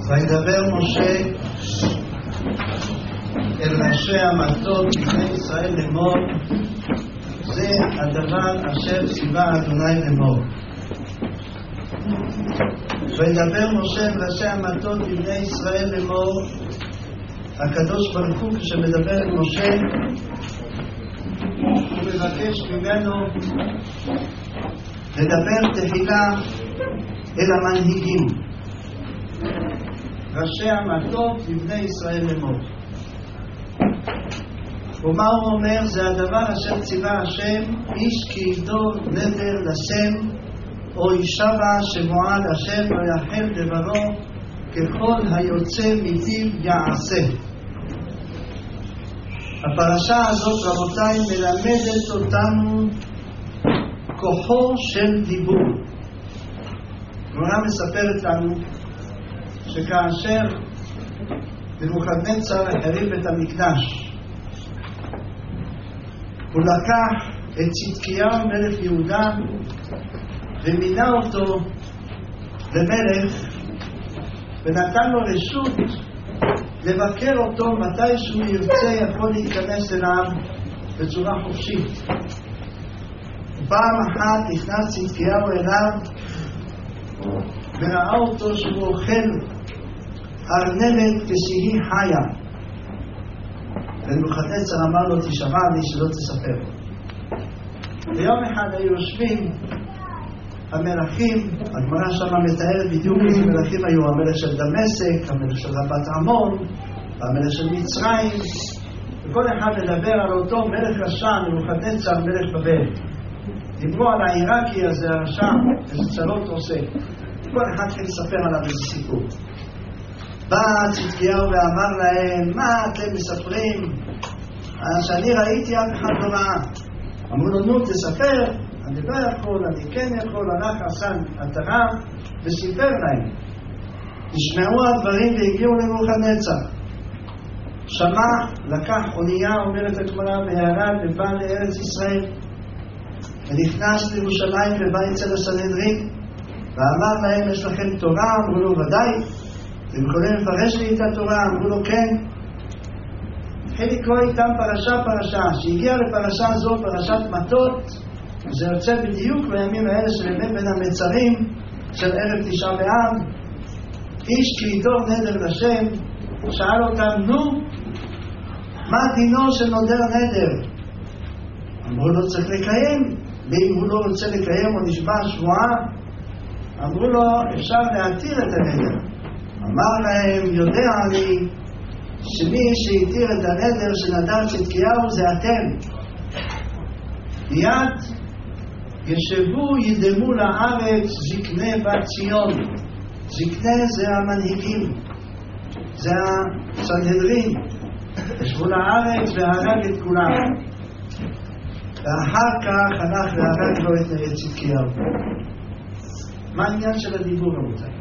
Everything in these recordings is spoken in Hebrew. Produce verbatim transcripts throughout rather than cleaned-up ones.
וידבר משה אל ראשי המטות בני ישראל לאמור, זה הדבר אשר ציווה אדוני לאמור. וידבר משה אל ראשי המטות בני ישראל לאמור, הקדוש ברוך הוא כשמדבר אל משה הוא מבקש ממנו לדבר תחילה אל המנהיגים, ראשי המטות לבני ישראל לאמור. ומה הוא אומר? זה הדבר אשר ציווה השם, איש כי ידור נדר לשם או ישבע שמועה לשם לא יחל דברו, ככל היוצא מפיו יעשה. הפרשה הזאת רבותיי מלמדת אותנו כוחו של דיבור. הגמרא מספרת לנו שכאשר נבוכדנצר החריב את המקדש, הוא לקח את צדקיהו מלך יהודה ומינה אותו למלך ונתן לו רשות לבקר אותו מתי שהוא ירצה, יכול להיכנס אליו בצורה חופשית. פעם אחת נכנס צדקיהו אליו וראה אותו שהוא אוכל ארנבת כשהיא חיה. ונבוכדנצר אמר לו, תשמע לי שלא תספר. ויום אחד היו יושבים המלכים, הגמרא שמה מתארת בדיוק איזה מלכים היו, המלך של דמשק, המלך של רבת עמון, המלך של מצרים, וכל אחד מדבר על אותו מלך רשע, נבוכדנצר מלך בבל. דיברו על העיראקי הזה הרשע, איזה צרות עושה. כל אחד כן לספר עליו איזה סיפור. בא צדקיהו ואמר להם, מה אתם מספרים? שאני ראיתי אף אחד לא ראה. אמרו לו, נו תספר. אני לא יכול, אני כן יכול. הלך עשן עטרה וסיפר להם. נשמעו הדברים והגיעו לנבוכדנצר. שמע, לקח אונייה, אומרת הגמרא, וירד ובא לארץ ישראל, ונכנס לירושלים ובא אצל הסנהדרין ואמר להם, יש לכם תורה? אמרו לו, ודאי. אתם יכולים לפרש לי את התורה? אמרו לו, כן. התחיל לקרוא איתם פרשה פרשה. שהגיע לפרשה זו, פרשת מטות, זה יוצא בדיוק בימים האלה של ימי בין המצרים של ערב תשעה באב. איש כי ידור נדר לשם, שאל אותם, נו, מה דינו של נודר נדר? אמרו לו, צריך לקיים. ואם הוא לא רוצה לקיים או נשבע שבועה, אמרו לו, אפשר להתיר את הנדר. אמר להם, יודע אני שמי שהתיר את הנדר שנדר צדקיהו זה אתם. מיד ישבו ידמו לארץ זקני בת ציון. זקני זה המנהיגים, זה הסנהדרין. ישבו לארץ והרג את כולם, ואחר כך הלך והרג לו את צדקיהו. מה העניין של הדיבור רבותיי?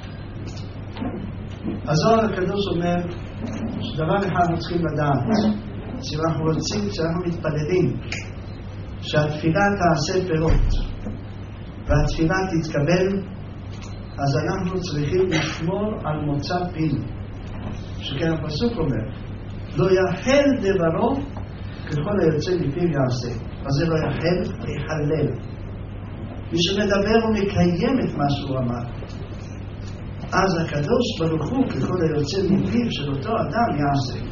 הזוהר הקדוש אומר שדבר אחד אנחנו צריכים לדעת, שאנחנו רוצים, שאנחנו מתפללים שהתפילה תעשה פירות והתפילה תתקבל, אז אנחנו צריכים לשמור על מוצא פינו, שכן הפסוק אומר לא יחל דברו ככל היוצא מפיו יעשה. אז זה לא יחל, יחלל. מי שמדבר ומקיים את מה שהוא אמר, אז הקדוש ברוך הוא ככל היוצא מפיו של אותו אדם יעשה.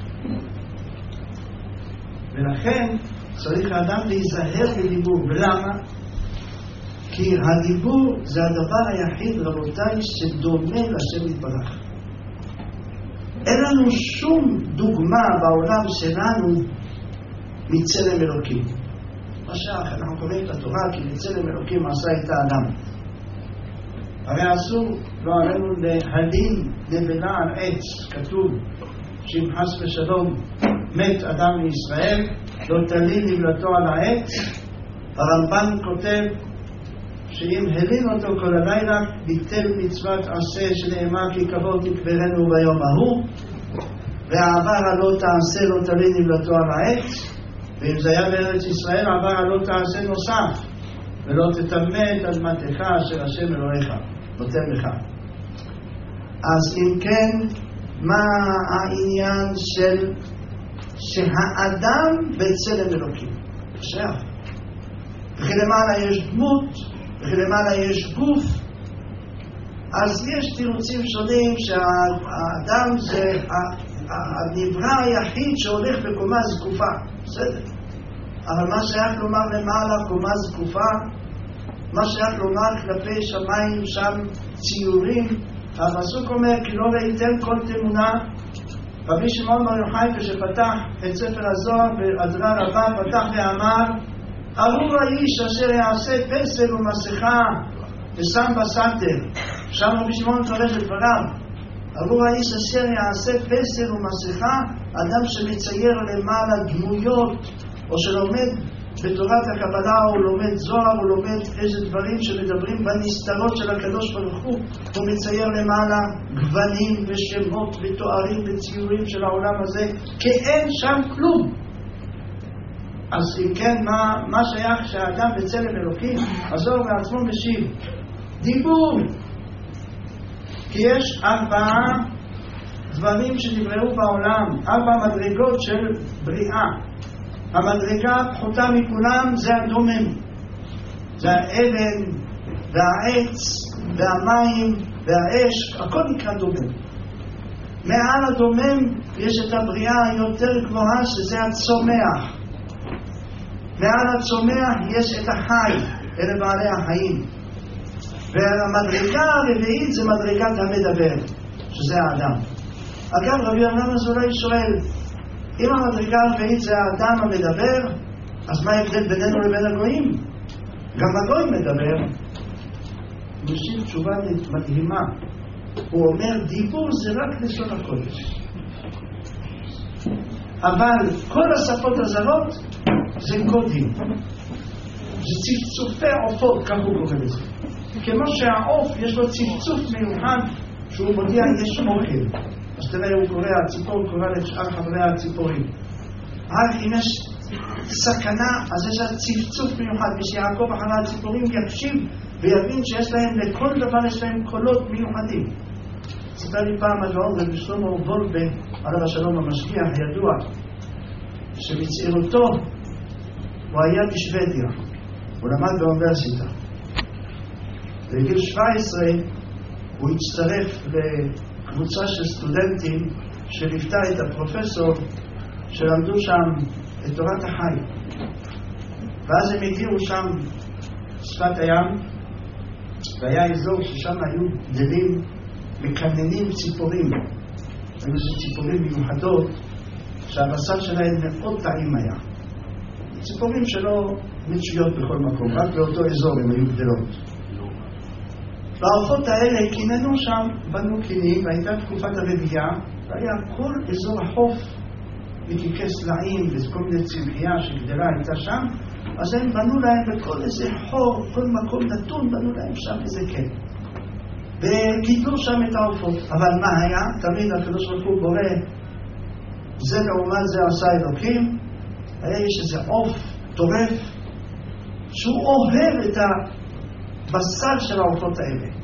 ולכן צריך האדם להיזהר בדיבור. ולמה? כי הדיבור זה הדבר היחיד רבותיי שדומה לשם יתברך. אין לנו שום דוגמה בעולם שלנו מצלם אלוקים. מה שאנחנו קוראים את התורה כי מצלם אלוקים עשה את האדם. הרי אסור לא עלינו להלין נבלה על עץ. כתוב שאם חס ושלום מת אדם מישראל לא תלין נבלתו על העץ. הרמב"ן כותב שאם הלין אותו כל הלילה ביטל מצוות עשה שנאמר כי כבוד תקברנו ביום ההוא, והעבר הלא תעשה לא תלין נבלתו על העץ. ואם זה היה בארץ ישראל עבר הלא תעשה נוסף, ולא תטמא את אדמתך אשר השם אלוהיך נותן לך. אז אם כן, מה העניין של שהאדם בצלם אלוקים? עכשיו, וכי למעלה יש דמות, וכי למעלה יש גוף, אז יש תירוצים שונים שהאדם זה הנברא היחיד שהולך בקומה זקופה, בסדר. אבל מה שייך לומר למעלה קומה זקופה, מה שייך לומר כלפי שמיים שם ציורים, הפסוק אומר כי לא ראיתם כל תמונה. רבי שמעון בר יוחאי כשפתח את ספר הזוהר בעזרה רבה פתח ואמר ארור האיש אשר יעשה פסל ומסכה ושם בסתר. שם רבי שמעון פרש את דבריו, ארור האיש אשר יעשה פסל ומסכה, אדם שמצייר למעלה דמויות או שלומד בתורת הקבלה או לומד זוהר או לומד איזה דברים שמדברים בנסתרות של הקדוש ברוך הוא, הוא מצייר למעלה גוונים ושמות ותוארים וציורים של העולם הזה, כי אין שם כלום. אז אם כן, מה, מה שייך שהאדם בצלם אלוקים? הזוהר בעצמו משיב דיבור, כי יש ארבעה דברים שנבראו בעולם, ארבע מדרגות של בריאה. המדרגה הפחותה מכולם זה הדומם, זה האבן והעץ והמים והאש, הכל נקרא דומם. מעל הדומם יש את הבריאה היותר גבוהה שזה הצומח. מעל הצומח יש את החי, אלה בעלי החיים. והמדרגה הרביעית זה מדרגת המדבר, שזה האדם. אגב, רבי אברהם אזולאי שואל, אם המדרגה הרביעית זה האדם המדבר, אז מה ההבדל בינינו לבין הגויים? גם הגוי מדבר. הוא משיב תשובה מדהימה. הוא אומר, דיבור זה רק לשון הקודש. אבל כל השפות הזרות זה קודים. זה צפצופי עופות, כך הוא קורא לזה. כמו שהעוף יש לו צפצוף מיוחד שהוא מודיע יש אוכל. אז תראה, הוא קורא, הציפור קורא לשאר חברי הציפורים. רק אם יש סכנה, אז יש צפצוף מיוחד, ושיעקב אחרי הציפורים יקשיב ויבין שיש להם, לכל דבר יש להם קולות מיוחדים. סיפר לי פעם הגאון רבי שלמה וולבה, עליו השלום המשגיח הידוע, שבצעירותו הוא היה בשוודיה, הוא למד באוניברסיטה. בגיל שבע עשרה הוא הצטרף לקבוצה של סטודנטים שליוותה את הפרופסור שלמדו שם את תורת החי. ואז הם הגיעו שם שפת הים, והיה אזור ששם היו גדלים מקננים ציפורים. היו ציפורים מיוחדות שהבשר שלהם מאוד טעים היה. ציפורים שלא מצויות בכל מקום, רק באותו אזור הם היו גדלות. והעופות האלה קיננו שם, בנו קינים, והייתה תקופת הרבייה, והיה כל אזור החוף מקיקי סלעים וכל מיני צמחייה שגדלה הייתה שם, אז הם בנו להם בכל איזה חור, כל מקום נתון, בנו להם שם איזה קן. וגידלו שם את העופות. אבל מה היה? תמיד הקדוש ברוך הוא בורא, זה לעומת זה עשה אלוקים, היה יש איזה עוף טורף, שהוא אוהב את הבשר של העופות האלה.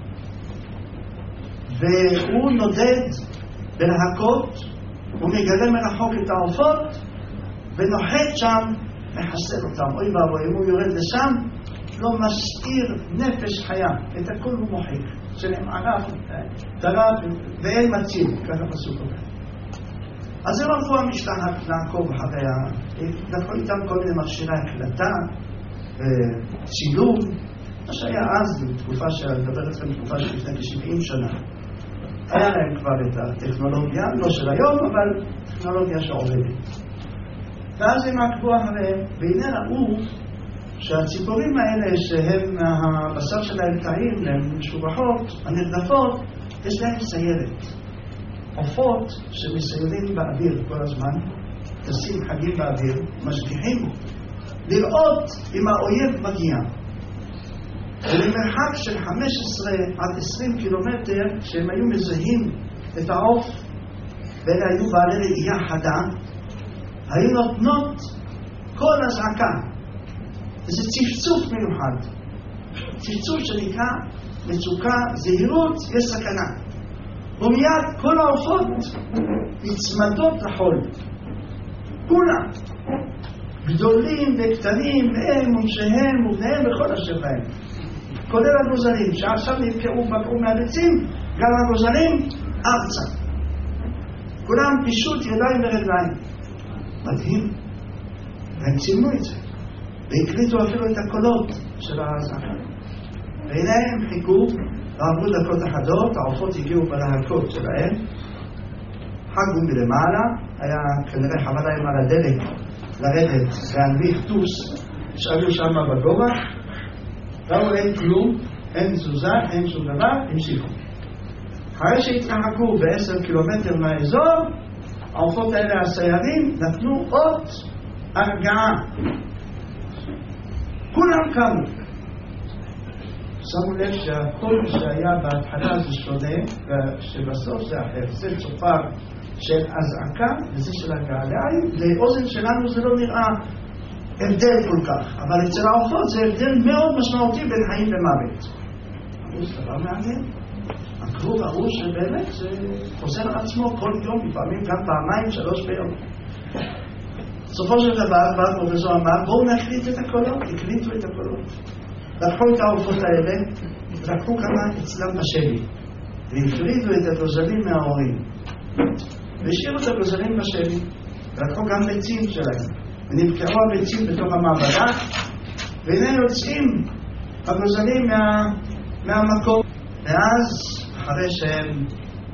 והוא נודד בלהקות, הוא מגלה מרחוק את העופות, ונוחת שם, מחסל אותם. אוי ואבוי, אם הוא יורד לשם, לא משאיר נפש חיה, את הכל הוא מוחק. שלהם ערף, טרף, ואין מציל, ככה פסוק אומר. אז זה הלכו המשלחת לעקוב אחריה, לקחו איתם כל מיני מכשירי הקלטה, צילום, מה שהיה אז, בתקופה של, לדבר אתכם בתקופה של לפני כשבעים שנה. היה להם כבר את הטכנולוגיה, לא של היום, אבל טכנולוגיה שעובדת. ואז הם עקבו אחריהם, והנה ראו שהציפורים האלה שהם, הבשר שלהם טעים, הם משובחות, הנרדפות, יש להם סיירת. עופות שמסיירים באוויר כל הזמן, טסים חגים באוויר, משגיחים לראות אם האויב מגיע. ולמרחק של חמש עשרה עד עשרים קילומטר, כשהם היו מזהים את העוף, ואלה היו בעלי ראייה חדה, היו נותנות כל הזעקה. זה צפצוף מיוחד. צפצוף שנקרא מצוקה, זהירות, יש סכנה. ומיד כל העופות נצמדות לחול. כולם. גדולים וקטנים, והם ונשיהם ובניהם וכל אשר בהם. כולל הגוזלים, שעכשיו נבקעו בקעו מהביצים, גם הגוזלים ארצה. כולם פישוט ידיים ורגליים. מדהים. והם צילמו את זה. והקליטו אפילו את הקולות של ההזעקה. והנה הם חיכו, ועברו דקות אחדות, העופות הגיעו בלהקות שלהם. חגו מלמעלה, היה כנראה חבל להם על הדלק לרדת להנביך טוס שעלו שם בגובה. ראו אין כלום, אין תזוזה, אין שום דבר, המשיכו. אחרי שהתרחקו בעשר קילומטר מהאזור, העופות האלה הסיירים נתנו אות הרגעה. כולם קמו. שמו לב שהקול שהיה בהתחלה זה שונה, ושבסוף זה אחר. זה צופר של הזעקה וזה של הגעליים. לאוזן שלנו זה לא נראה הבדל כל כך, אבל אצל העופות זה הבדל מאוד משמעותי בין חיים ומוות. אמרו, זה דבר מעניין. עקרו ראו שבאמת זה חוזר על עצמו כל יום, לפעמים גם פעמיים, שלוש ביום. בסופו של דבר, בא פרופסור אמר, בואו נקליט את הקולות, הקליטו את הקולות. לקחו את העופות האלה, ולקחו כמה אצלם בשבי, והפרידו את הגוזלים מההורים. והשאירו את הגוזלים בשבי, ולקחו גם ביצים שלהם. ונבקעו הביצים בתוך המעבדה, והנה יוצאים הגוזלים מה, מהמקום. ואז, אחרי שהם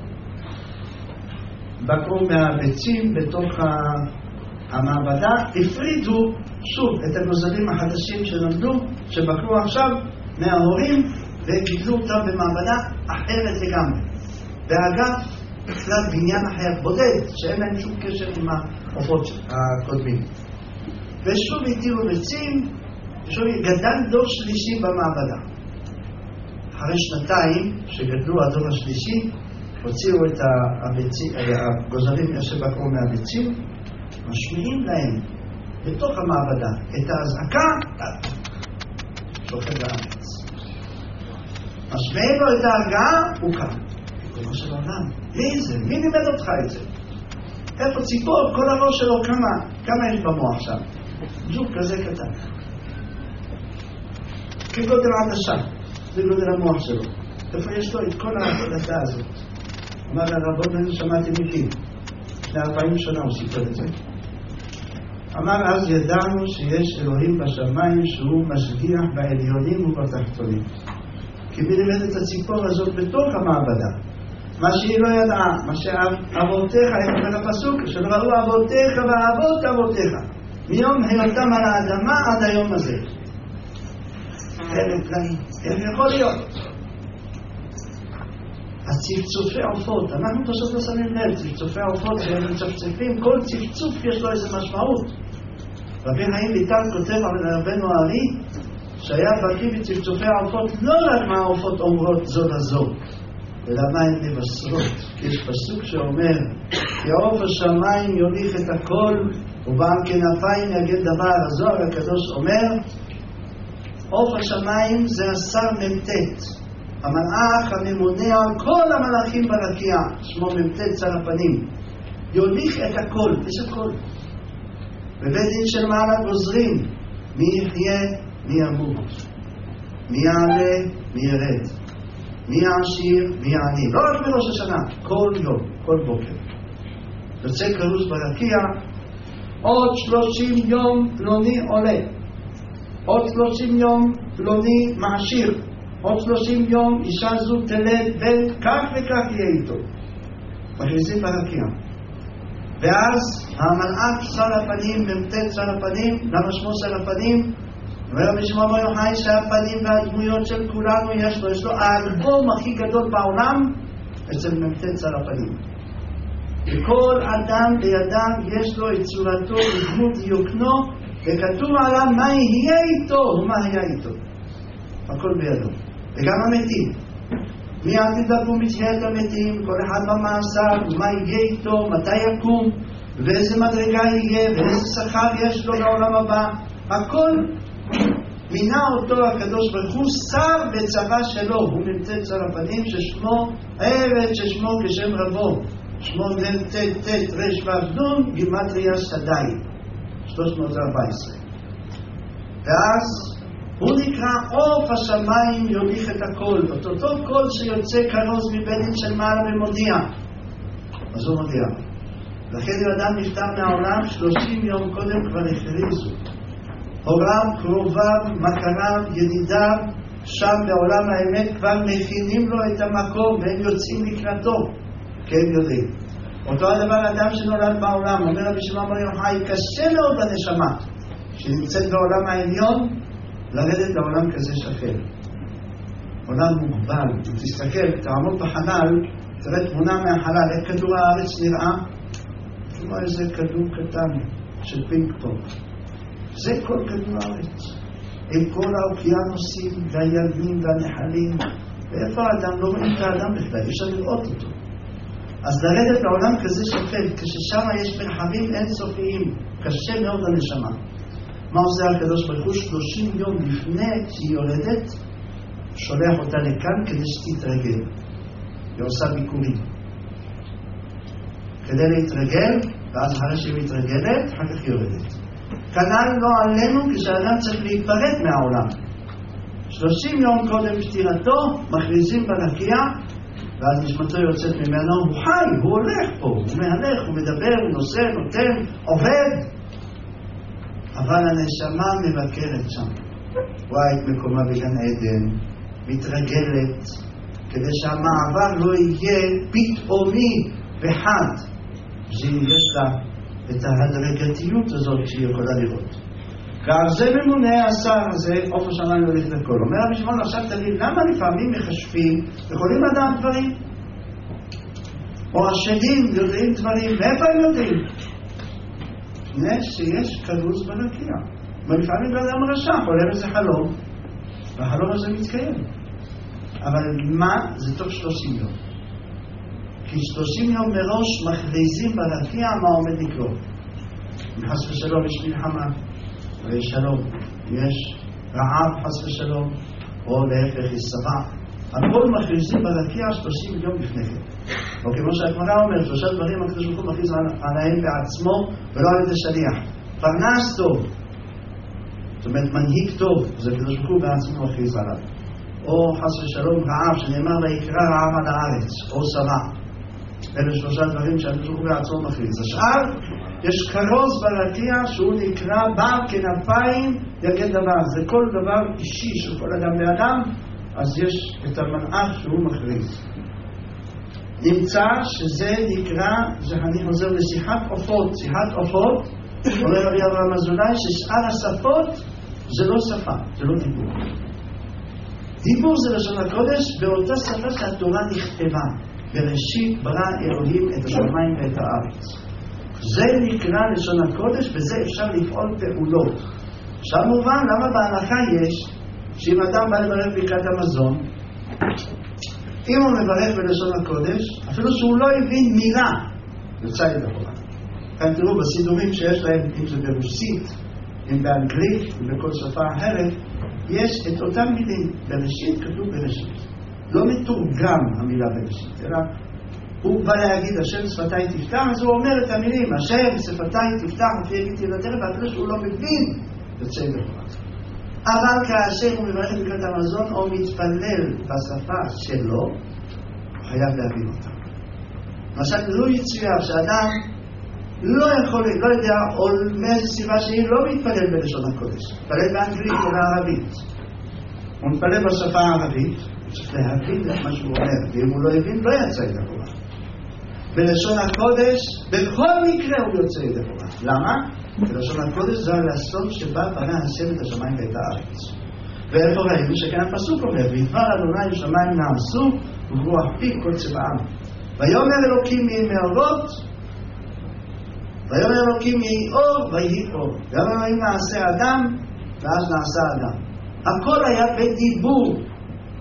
בקעו מהביצים בתוך המעבדה, הפרידו שוב את הגוזלים החדשים שנולדו, שבקעו עכשיו מההורים, וגידלו אותם במעבדה אחרת לגמרי. ואגב, בכלל בניין אחר בודד, שאין להם שום קשר עם העופות הקודמים. ושוב הטירו ביצים, ושוב גדל דור שלישי במעבדה. אחרי שנתיים שגדלו הדור השלישי, הוציאו את הגוזלים שבקעו מהביצים, משמיעים להם בתוך המעבדה את ההזעקה, שוכב לארץ. משמיעים לו את ההרגעה, הוא קם. כמו של העולם, איזה, מי לימד אותך את זה? איפה ציפור, כל הראש שלו, כמה, כמה יש במוח שם? ג'וק כזה קטן. כגודל עדשה, זה גודל המוח שלו. איפה יש לו את כל ההחלטה הזאת? אמר הרבות בנו שמעתי מפי. לפני ארבעים שנה הוא סיפר את זה. אמר אז ידענו שיש אלוהים בשמיים שהוא משגיח בעליונים ובתחתונים. כי מי לימד את הציפור הזאת בתוך המעבדה? מה שהיא לא ידעה, מה שאבותיך, איך אומר הפסוק, שראו אבותיך ואבות אבותיך, מיום היותם על האדמה עד היום הזה. אלה פלאים, איך יכול להיות? הצפצופי עופות, אנחנו פשוט לא שמים לב, צפצופי עופות שהם מצפצפים, כל צפצוף יש לו איזו משמעות. רבי חיים ויטל כותב על רבנו הארי, שהיה בקיא בצפצופי העופות, לא רק מה העופות אומרות זו לזו, אלא מה הן מבשרות. כי יש פסוק שאומר, כי עוף השמיים יוליך את הכל, ובעל כנפיים יגד דבר. הזוהר הקדוש אומר, עוף השמיים זה השר ממתת, המלאך הממונה על כל המלאכים ברקיע, שמו ממתת שר הפנים, יוליך את הכל, יש הכל. בבית דין של מעלה גוזרים, מי יחיה, מי ימות, מי יעלה, מי ירד, מי יעשיר, מי יעני. לא רק בראש השנה, כל יום, כל בוקר. יוצא כרוז ברקיע, עוד שלושים יום פלוני עולה, עוד שלושים יום פלוני מעשיר, עוד שלושים יום אישה זו תלד בן, כך וכך יהיה איתו. מכניסים ברקיע. ואז המלאק שר הפנים, ממתת שר הפנים, למה שמו שר הפנים? אומר בשמו בו יוחאי שהפנים והדמויות של כולנו יש לו, יש לו האלבום הכי גדול בעולם אצל ממתת שר הפנים. וכל אדם בידם יש לו את צורתו ודמות דיוקנו, וכתוב עליו מה יהיה איתו ומה היה איתו. הכל בידו. וגם המתים. מי עתיד לקום בתחיית המתים, כל אחד במעשר, ומה יהיה איתו, מתי יקום, ואיזה מדרגה יהיה, ואיזה שכר יש לו לעולם הבא. הכל מינה אותו הקדוש ברוך הוא שר בצבא שלו, הוא מ"ט שר הפנים ששמו עבד ששמו כשם רבו, שמו מ"ט ט' ר' ו' נ' גימטריה שדי שלוש מאות וארבע עשרה. ואז הוא נקרא עוף השמיים יוליך את הכל, אותו אותו קול שיוצא כרוז מבטן של מעלה ומודיע, אז הוא מודיע. לכן אם אדם נפטר מהעולם שלושים יום קודם כבר הכריזו הוריו, קרוביו, מכריו, ידידיו שם בעולם האמת כבר מכינים לו את המקום והם יוצאים לקראתו כי הם יודעים. אותו הדבר אדם שנולד בעולם, אומר רבי שמעון בר יוחאי, קשה מאוד לנשמה שנמצאת בעולם העליון לרדת לעולם כזה שפל, עולם מוגבל. אם תסתכל, תעמוד בחלל, תראה תמונה מהחלל, איך כדור הארץ נראה כמו איזה כדור קטן של פינג פונג. זה כל כדור הארץ עם כל האוקיינוסים והימים והנחלים, ואיפה האדם? לא רואים את האדם בכלל, אי אפשר לראות אותו. אז לרדת לעולם כזה שפל, כששם יש מרחבים אינסופיים, קשה מאוד לנשמה. מה עושה הקדוש ברוך הוא? שלושים יום לפני שהיא יורדת שולח אותה לכאן כדי שתתרגל. היא עושה ביקורים כדי להתרגל, ואז אחרי שהיא מתרגלת אחר כך יורדת. כנ"ל לא עלינו כשאדם צריך להיפרד מהעולם. שלושים יום קודם פטירתו מכריזים ברקיע, ואז נשמתו יוצאת ממנו, הוא חי, הוא הולך פה, הוא מהלך, הוא מדבר, הוא נושא, נותן, עובד. אבל הנשמה מבקרת שם, רואה את מקומה בגן עדן, מתרגלת, כדי שהמעבר לא יהיה פתאומי וחד, שיש לה את ההדרגתיות הזאת שהיא יכולה לראות. כך זה ממונה השר הזה, עוף השמיים הולך לכל. אומר רבי שמעון, עכשיו תגיד, למה לפעמים מחשבים יכולים לדעת דברים? או השדים יודעים דברים, מאיפה הם יודעים? יש שיש כרוז ברקיע. ולפעמים באדם רשע, חולם איזה חלום, והחלום הזה מתקיים. אבל מה? זה תוך שלושים יום. כי שלושים יום מראש מכריזים ברקיע מה עומד לקרות. אם חס ושלום יש מלחמה, ויש שלום, יש רעב חס ושלום, או להפך יש שבע. הכל מכריזים ברקיע שלושים יום לפני כן. או כמו שהגמרא אומרת, שלושה דברים הקדוש ברוך הוא מכריז עליהם בעצמו ולא על ידי שליח. פרנס טוב, זאת אומרת מנהיג טוב, זה הקדוש ברוך הוא בעצמו מכריז עליו. או חס ושלום רעב, שנאמר ויקרא רעב על הארץ, או שבע. אלה שלושה דברים שהקדוש ברוך הוא בעצמו מכריז. השאר, יש כרוז ברקיע שהוא נקרא בר כנפיים יגד דבר. זה כל דבר אישי של כל אדם ואדם, אז יש את המלאך שהוא מכריז. נמצא שזה נקרא, אני חוזר לשיחת עופות, שיחת עופות, אומר רבי אברהם אזולאי ששאר השפות זה לא שפה, זה לא דיבור. דיבור זה לשון הקודש באותה שפה שהתורה נכתבה. בראשית ברא אלוהים את השמיים ואת הארץ. זה נקרא לשון הקודש, וזה אפשר לפעול פעולות. עכשיו מובן למה בהלכה יש שאם אדם בא לברך ברכת המזון, אם הוא מברך בלשון הקודש, אפילו שהוא לא הבין מילה, יוצא ידי חובה. כאן תראו בסידורים שיש להם, אם זה ברוסית, אם באנגלית, אם בכל שפה אחרת, יש את אותם מילים. בראשית כתוב בראשית. לא מתורגם המילה בראשית, אלא הוא בא להגיד השם שפתיי תפתח, אז הוא אומר את המילים, השם שפתיי תפתח לפי הגיתי לדרך, ואפילו שהוא לא מבין, יוצא ידי חובה. אבל כאשר הוא מברך ברכת המזון או מתפלל בשפה שלו, הוא חייב להבין אותה. למשל, לא יצויר שאדם לא יכול, לא יודע, או מאיזו סיבה שהיא לא מתפלל בלשון הקודש, מתפלל באנגלית או בערבית. הוא מתפלל בשפה הערבית, צריך להבין את מה שהוא אומר, ואם הוא לא הבין, לא יצא ידי חובה. בלשון הקודש, בכל מקרה הוא יוצא ידי חובה. למה? בלשון הקודש זה הלשון שבה בנה השם את השמיים ואת הארץ. ואיפה ראינו שכן הפסוק אומר, וידבר אדוני שמיים נעשו וברוח פי כל צבעם. ויאמר אלוקים יהי מאורות, ויאמר אלוקים יהי אור ויהי אור. ויאמר אלוהים נעשה אדם, ואז נעשה אדם. הכל היה בדיבור.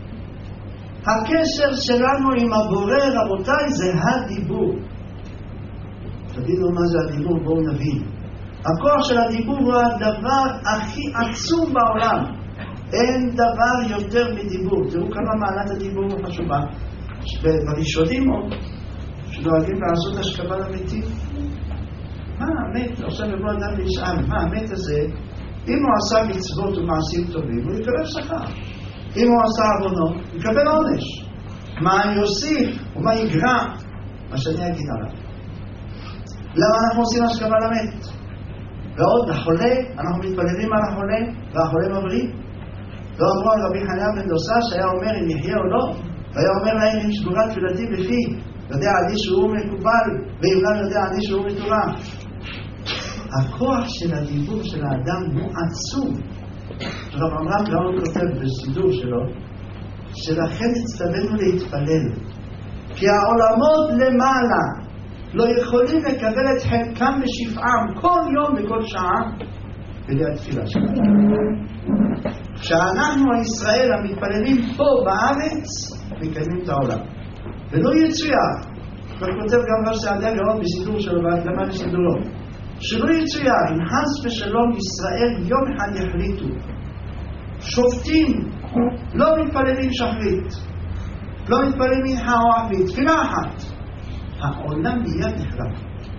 הקשר שלנו עם הבורא, רבותיי, זה הדיבור. תגידו מה זה הדיבור, בואו נבין. הכוח של הדיבור הוא הדבר הכי עצום בעולם. אין דבר יותר מדיבור. תראו כמה מעלת הדיבור חשובה. בראשונים שדואגים לעשות השכבה למתים. מה המת? עכשיו יבוא אדם וישאל, מה המת הזה? אם הוא עשה מצוות ומעשים טובים, הוא יקבל שכר. אם הוא עשה עוונות, הוא יקבל עונש. מה יוסיף ומה יגרע? מה שאני אגיד עליו. למה אנחנו עושים השכבה למת? ועוד, החולה, אנחנו מתפללים על החולה, והחולה מבריא. לא אמרו על רבי חניה בן דוסה שהיה אומר אם יחיה או לא, והיה אומר להם אם שגורה תפילתי בפי, יודע עדי שהוא מקובל, ואם לא יודע עדי שהוא מתורה. הכוח של הדיבור של האדם הוא עצום. רב אמרם גאון כותב בסידור שלו, שלכן הצטווינו להתפלל. כי העולמות למעלה לא יכולים לקבל את חלקם בשפעם כל יום וכל שעה כדי התפילה שלנו. כשאנחנו הישראל המתפללים פה בארץ, מקיימים את העולם. ולא יצויר, כבר כותב גם ראש סעדיה גאון בסידור שלו בהקדמה לסידורו, שלא יצויר, אם חס ושלום ישראל יום אחד יחליטו, שופטים לא מתפללים שחרית, לא מתפללים מנחה או ערבית, תפילה אחת, העולם מיד נחרב.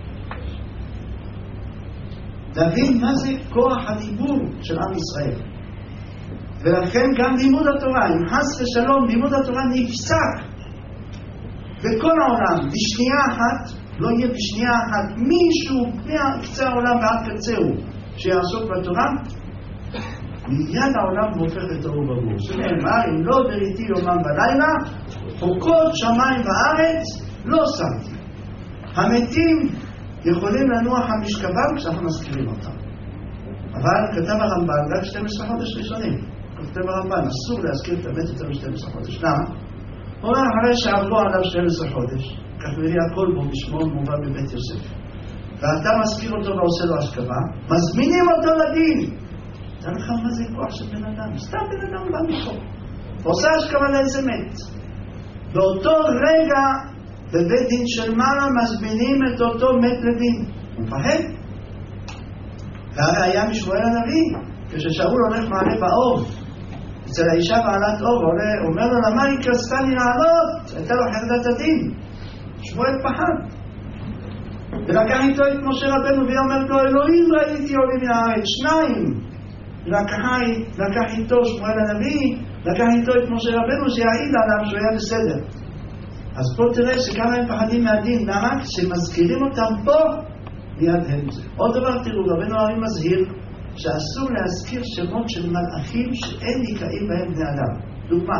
תבין מה זה כוח הדיבור של עם ישראל. ולכן גם לימוד התורה, אם חס ושלום לימוד התורה נפסק בכל העולם בשנייה אחת, לא יהיה בשנייה אחת מישהו בקצה העולם ועד קצהו שיעסוק בתורה, מיד העולם הופך לתוהו ובוהו. שנאמר, אם לא בריתי יומם ולילה, חוקות שמיים וארץ לא שמתי. המתים יכולים לנוח המשכבם כשאנחנו מזכירים אותם. אבל כתב הרמב"ן רק שתים עשרה חודש ראשונים. כתב הרמב"ן, אסור להזכיר את המת יותר מ-שנים עשר חודש. למה? הוא אומר, אחרי שעברו עליו שנים עשר חודש, כך מביא הכל בו בשמו מובא בבית יוסף. ואתה מזכיר אותו ועושה לו השכבה, מזמינים אותו לדין. אתה לך מה זה כוח של בן אדם? סתם בן אדם בא מפה. עושה השכבה לאיזה מת. באותו רגע, בבית דין של מעלה מזמינים את אותו מת לדין. הוא מפחד. והרי היה משמואל הנביא, כששאול הולך מעלה באור, אצל האישה בעלת אור, אומר לו, למה היא כרסתני לעלות? הייתה לו חרדת הדין. שמואל פחד. ולקח איתו את משה רבנו, והיא אומרת לו, אלוהים ראיתי עולים מהארץ, שניים. לקח איתו שמואל הנביא, לקח איתו את משה רבנו, שיעיד עליו שהוא היה בסדר. אז פה תראה שכמה הם פחדים מהדין, למה? כשמזכירים אותם פה, מיד הם זה. עוד דבר תראו, רבנו הרי מזהיר, שאסור להזכיר שמות של מלאכים שאין נקראים בהם בני אדם. דוגמה,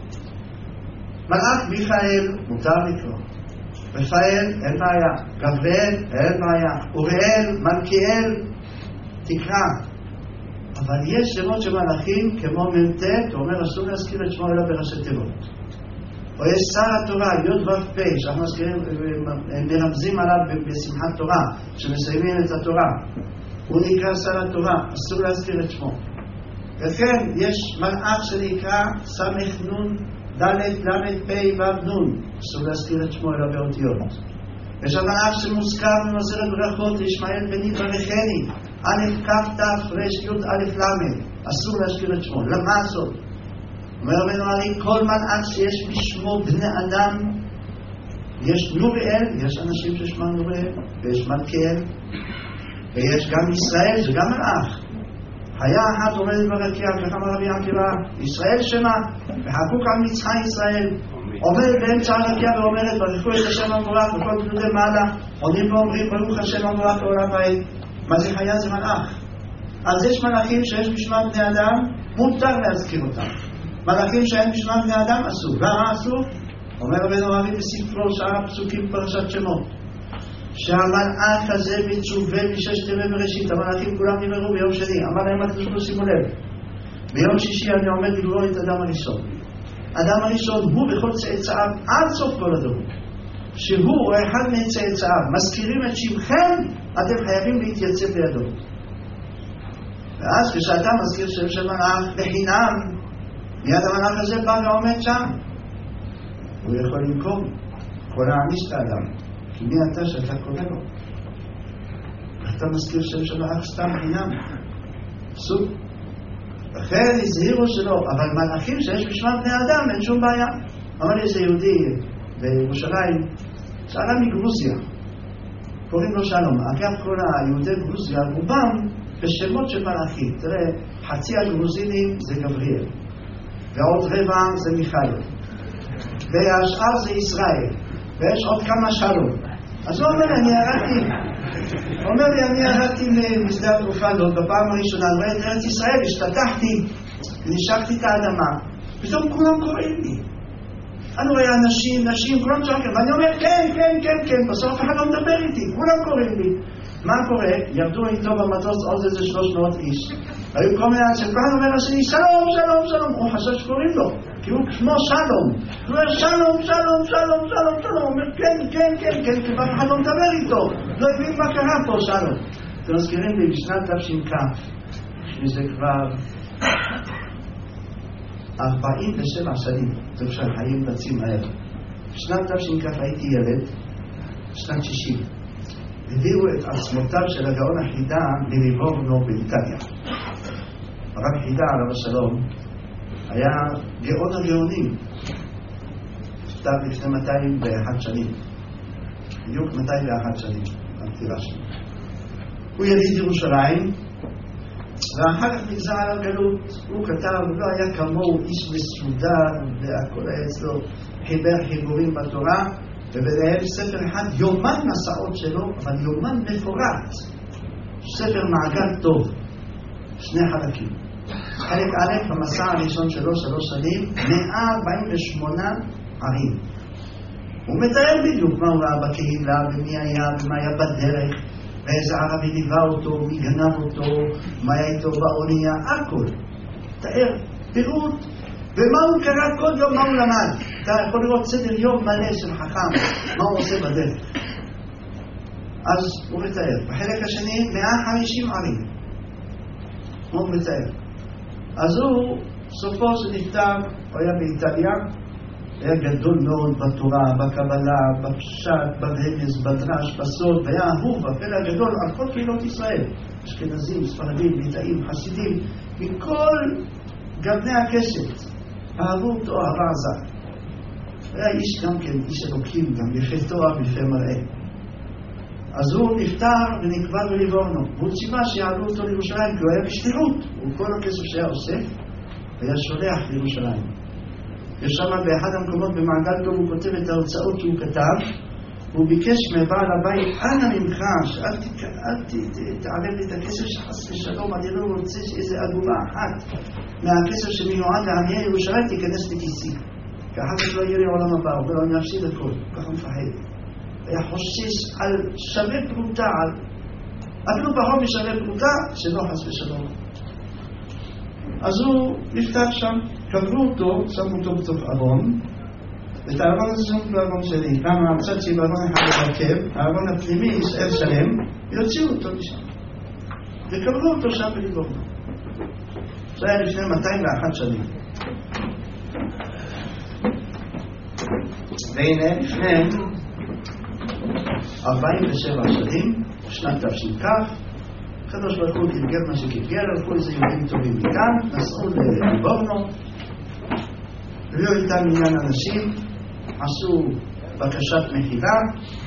מלאך מיכאל מותר לקרוא, רפאל אין בעיה, גבריאל אין בעיה, אוריאל, מלכיאל תקרא. אבל יש שמות של מלאכים כמו מ"ט, הוא אומר אסור להזכיר את שמו אלא בראשי תיבות. או יש שר התורה, י' ו' פ', שאנחנו מזכירים, מרמזים עליו בשמחת תורה, שמסיימים את התורה. הוא נקרא שר התורה, אסור להזכיר את שמו. וכן, יש מלאך שנקרא סמך נון, ד' ל' פ' ו' נון, אסור להזכיר את שמו אלא באותיות. יש המלאך שמוזכר במסכת ברכות לישמעאל בני ברכני, א' כ' ת' ר' י' א' ל', אסור להזכיר את שמו. למה זאת? אומר רבנו הרי כל מלאך שיש בשמו בני אדם, יש נוריאל, יש אנשים ששמם נוריאל, ויש מלכיאל, ויש גם ישראל, זה גם מלאך. היה אחת עומדת ברקיע, ככה אמר רבי עקיבא, ישראל שמה, וחקוק על מצחה ישראל, עומדת באמצע הרקיע ואומרת, ברכו את השם המבורך, וכל גדודי מעלה, עונים ואומרים, ברוך השם המבורך לעולם ועד. מה זה חיה? זה מלאך. אז יש מלאכים שיש בשמם בני אדם, מותר להזכיר אותם. מלאכים שאין בשמם בני אדם אסור. למה אסור? אומר רבנו הרי בספרו שאר הפסוקים פרשת שמות, שהמלאך הזה מצווה מששת ימי בראשית, המלאכים כולם נבראו ביום שני. אמר להם הקדוש ברוך הוא, שימו לב, ביום שישי אני עומד לברוא את אדם הראשון. אדם הראשון הוא וכל צאצאיו עד סוף כל הדורות, שהוא או אחד מצאצאיו מזכירים את שמכם, אתם חייבים להתייצב לידו. ואז כשאתה מזכיר שם של מלאך בחינם, מיד המלאך הזה בא ועומד שם, הוא יכול לנקום, יכול להעניש את האדם, כי מי אתה שאתה קורא לו? אתה מזכיר שם של מלאך סתם חינם? סוג. לכן הזהירו שלא, אבל מלאכים שיש בשמם בני אדם אין שום בעיה. אבל איזה יהודי בירושלים שעלה מגרוזיה, קוראים לו שלום. אגב, כל היהודי גרוזיה רובם בשמות של מלאכים. תראה, חצי הגרוזינים זה גבריאל, ועוד רבע זה מיכאל, והשאר זה ישראל, ויש עוד כמה שלום. אז הוא אומר, אני ירדתי, הוא אומר לי, אני ירדתי משדה התעופה הזאת בפעם הראשונה, אני רואה את ארץ ישראל, השתתחתי, נשקתי את האדמה, פתאום כולם קוראים לי. אני רואה אנשים, נשים, כולם צועקים, ואני אומר, כן, כן, כן, כן, בסוף אחד לא מדבר איתי, כולם קוראים לי. מה קורה? ירדו איתו במטוס עוד איזה שלוש מאות איש. היו כל מיני אנשים, כל אחד אומר לשני, שלום, שלום, שלום. הוא חשב שקוראים לו, כי הוא כמו שלום. הוא אומר, שלום, שלום, שלום, שלום, שלום. הוא אומר, כן, כן, כן, כן, כי אף אחד לא מדבר איתו. לא הבין מה קרה פה, שלום. אתם מזכירים לי, בשנת תש"כ, שזה כבר ארבעים ושבע שנים, זה כשהחיים רצים מהר. בשנת תש"כ הייתי ילד, בשנת שישים. הביאו את עצמותיו של הגאון החידה מליבורנו באיטליה. הרב חידה, עליו השלום, היה גאון הגאונים. נפטר לפני מאתיים ואחת שנים. בדיוק מאתיים ואחת שנים, הפטירה שלו. הוא יליד ירושלים, ואחר כך נגזר על הגלות. הוא כתב, הוא לא היה כמוהו איש מסודר, והכל היה אצלו חיבר חיבורים בתורה, וביניהם ספר אחד, יומן מסעות שלו, אבל יומן מפורט. ספר מעגל טוב, שני חלקים. חלק א', המסע הראשון שלו, שלוש שנים, מאה ארבעים ושמונה ערים. הוא מתאר בדיוק מה הוא ראה בקהילה, ומי היה, ומה היה בדרך, ואיזה ערבי ליווה אותו, מי גנב אותו, מה היה איתו באונייה, הכל. תאר פירוט, ומה הוא קרא כל יום, מה הוא למד. אתה יכול לראות סדר יום מלא של חכם, מה הוא עושה בדרך. אז הוא מתאר. בחלק השני, מאה וחמישים ערים. הוא מתאר. אז הוא, סופו שנפטר, הוא היה באיטליה, היה גדול מאוד בתורה, בקבלה, בפשט, ברמז, בדרש, בסוד, והיה אהוב, הפלא הגדול על כל קהילות ישראל. אשכנזים, ספרדים, ליטאים, חסידים, מכל גווני הקשת. אהבו אותו אהבה עזה. היה איש גם כן, איש אלוקים, גם יפה תואר ויפה מראה. אז הוא נפטר ונקבע בליבורנו. והוא ציווה שיעלו אותו לירושלים, כי הוא היה בשליחות. הוא כל הכסף שהיה עושה, היה שולח לירושלים. ושם באחד המקומות במעגל טוב הוא כותב את ההוצאות שהוא כתב, והוא ביקש מבעל הבית, אנא ממך, שאל תעלם לי את הכסף שחס ושלום, אני לא רוצה שאיזה אגורה אחת מהכסף שמיועד לעניי ירושלים תיכנס לכיסי. כי אחר כך לא יהיה לי עולם הבא, הוא לא אני אפסיד הכל, ככה מפחד. היה חושש על שווה פרוטה, אפילו פחות משווה פרוטה, שלא חס ושלום. אז הוא נפתח שם, קברו אותו, שמו אותו בתוך ארון, את הארון הזה שמו בארון שלי, למה המצד שהיא בארון אחד להרכב, הארון הפנימי יישאר שלם, יוציאו אותו משם. וקברו אותו שם בליבורנו. זה היה לפני מאתיים ואחת שנים. והנה, לפני ארבעים ושבע שנים, שנת תש"כ, הקדוש ברוך הוא גלגל מה שגלגל, הלכו איזה יהודים טובים מכאן, נסעו לליבורנו, הביאו איתם עניין אנשים, עשו בקשת מחילה,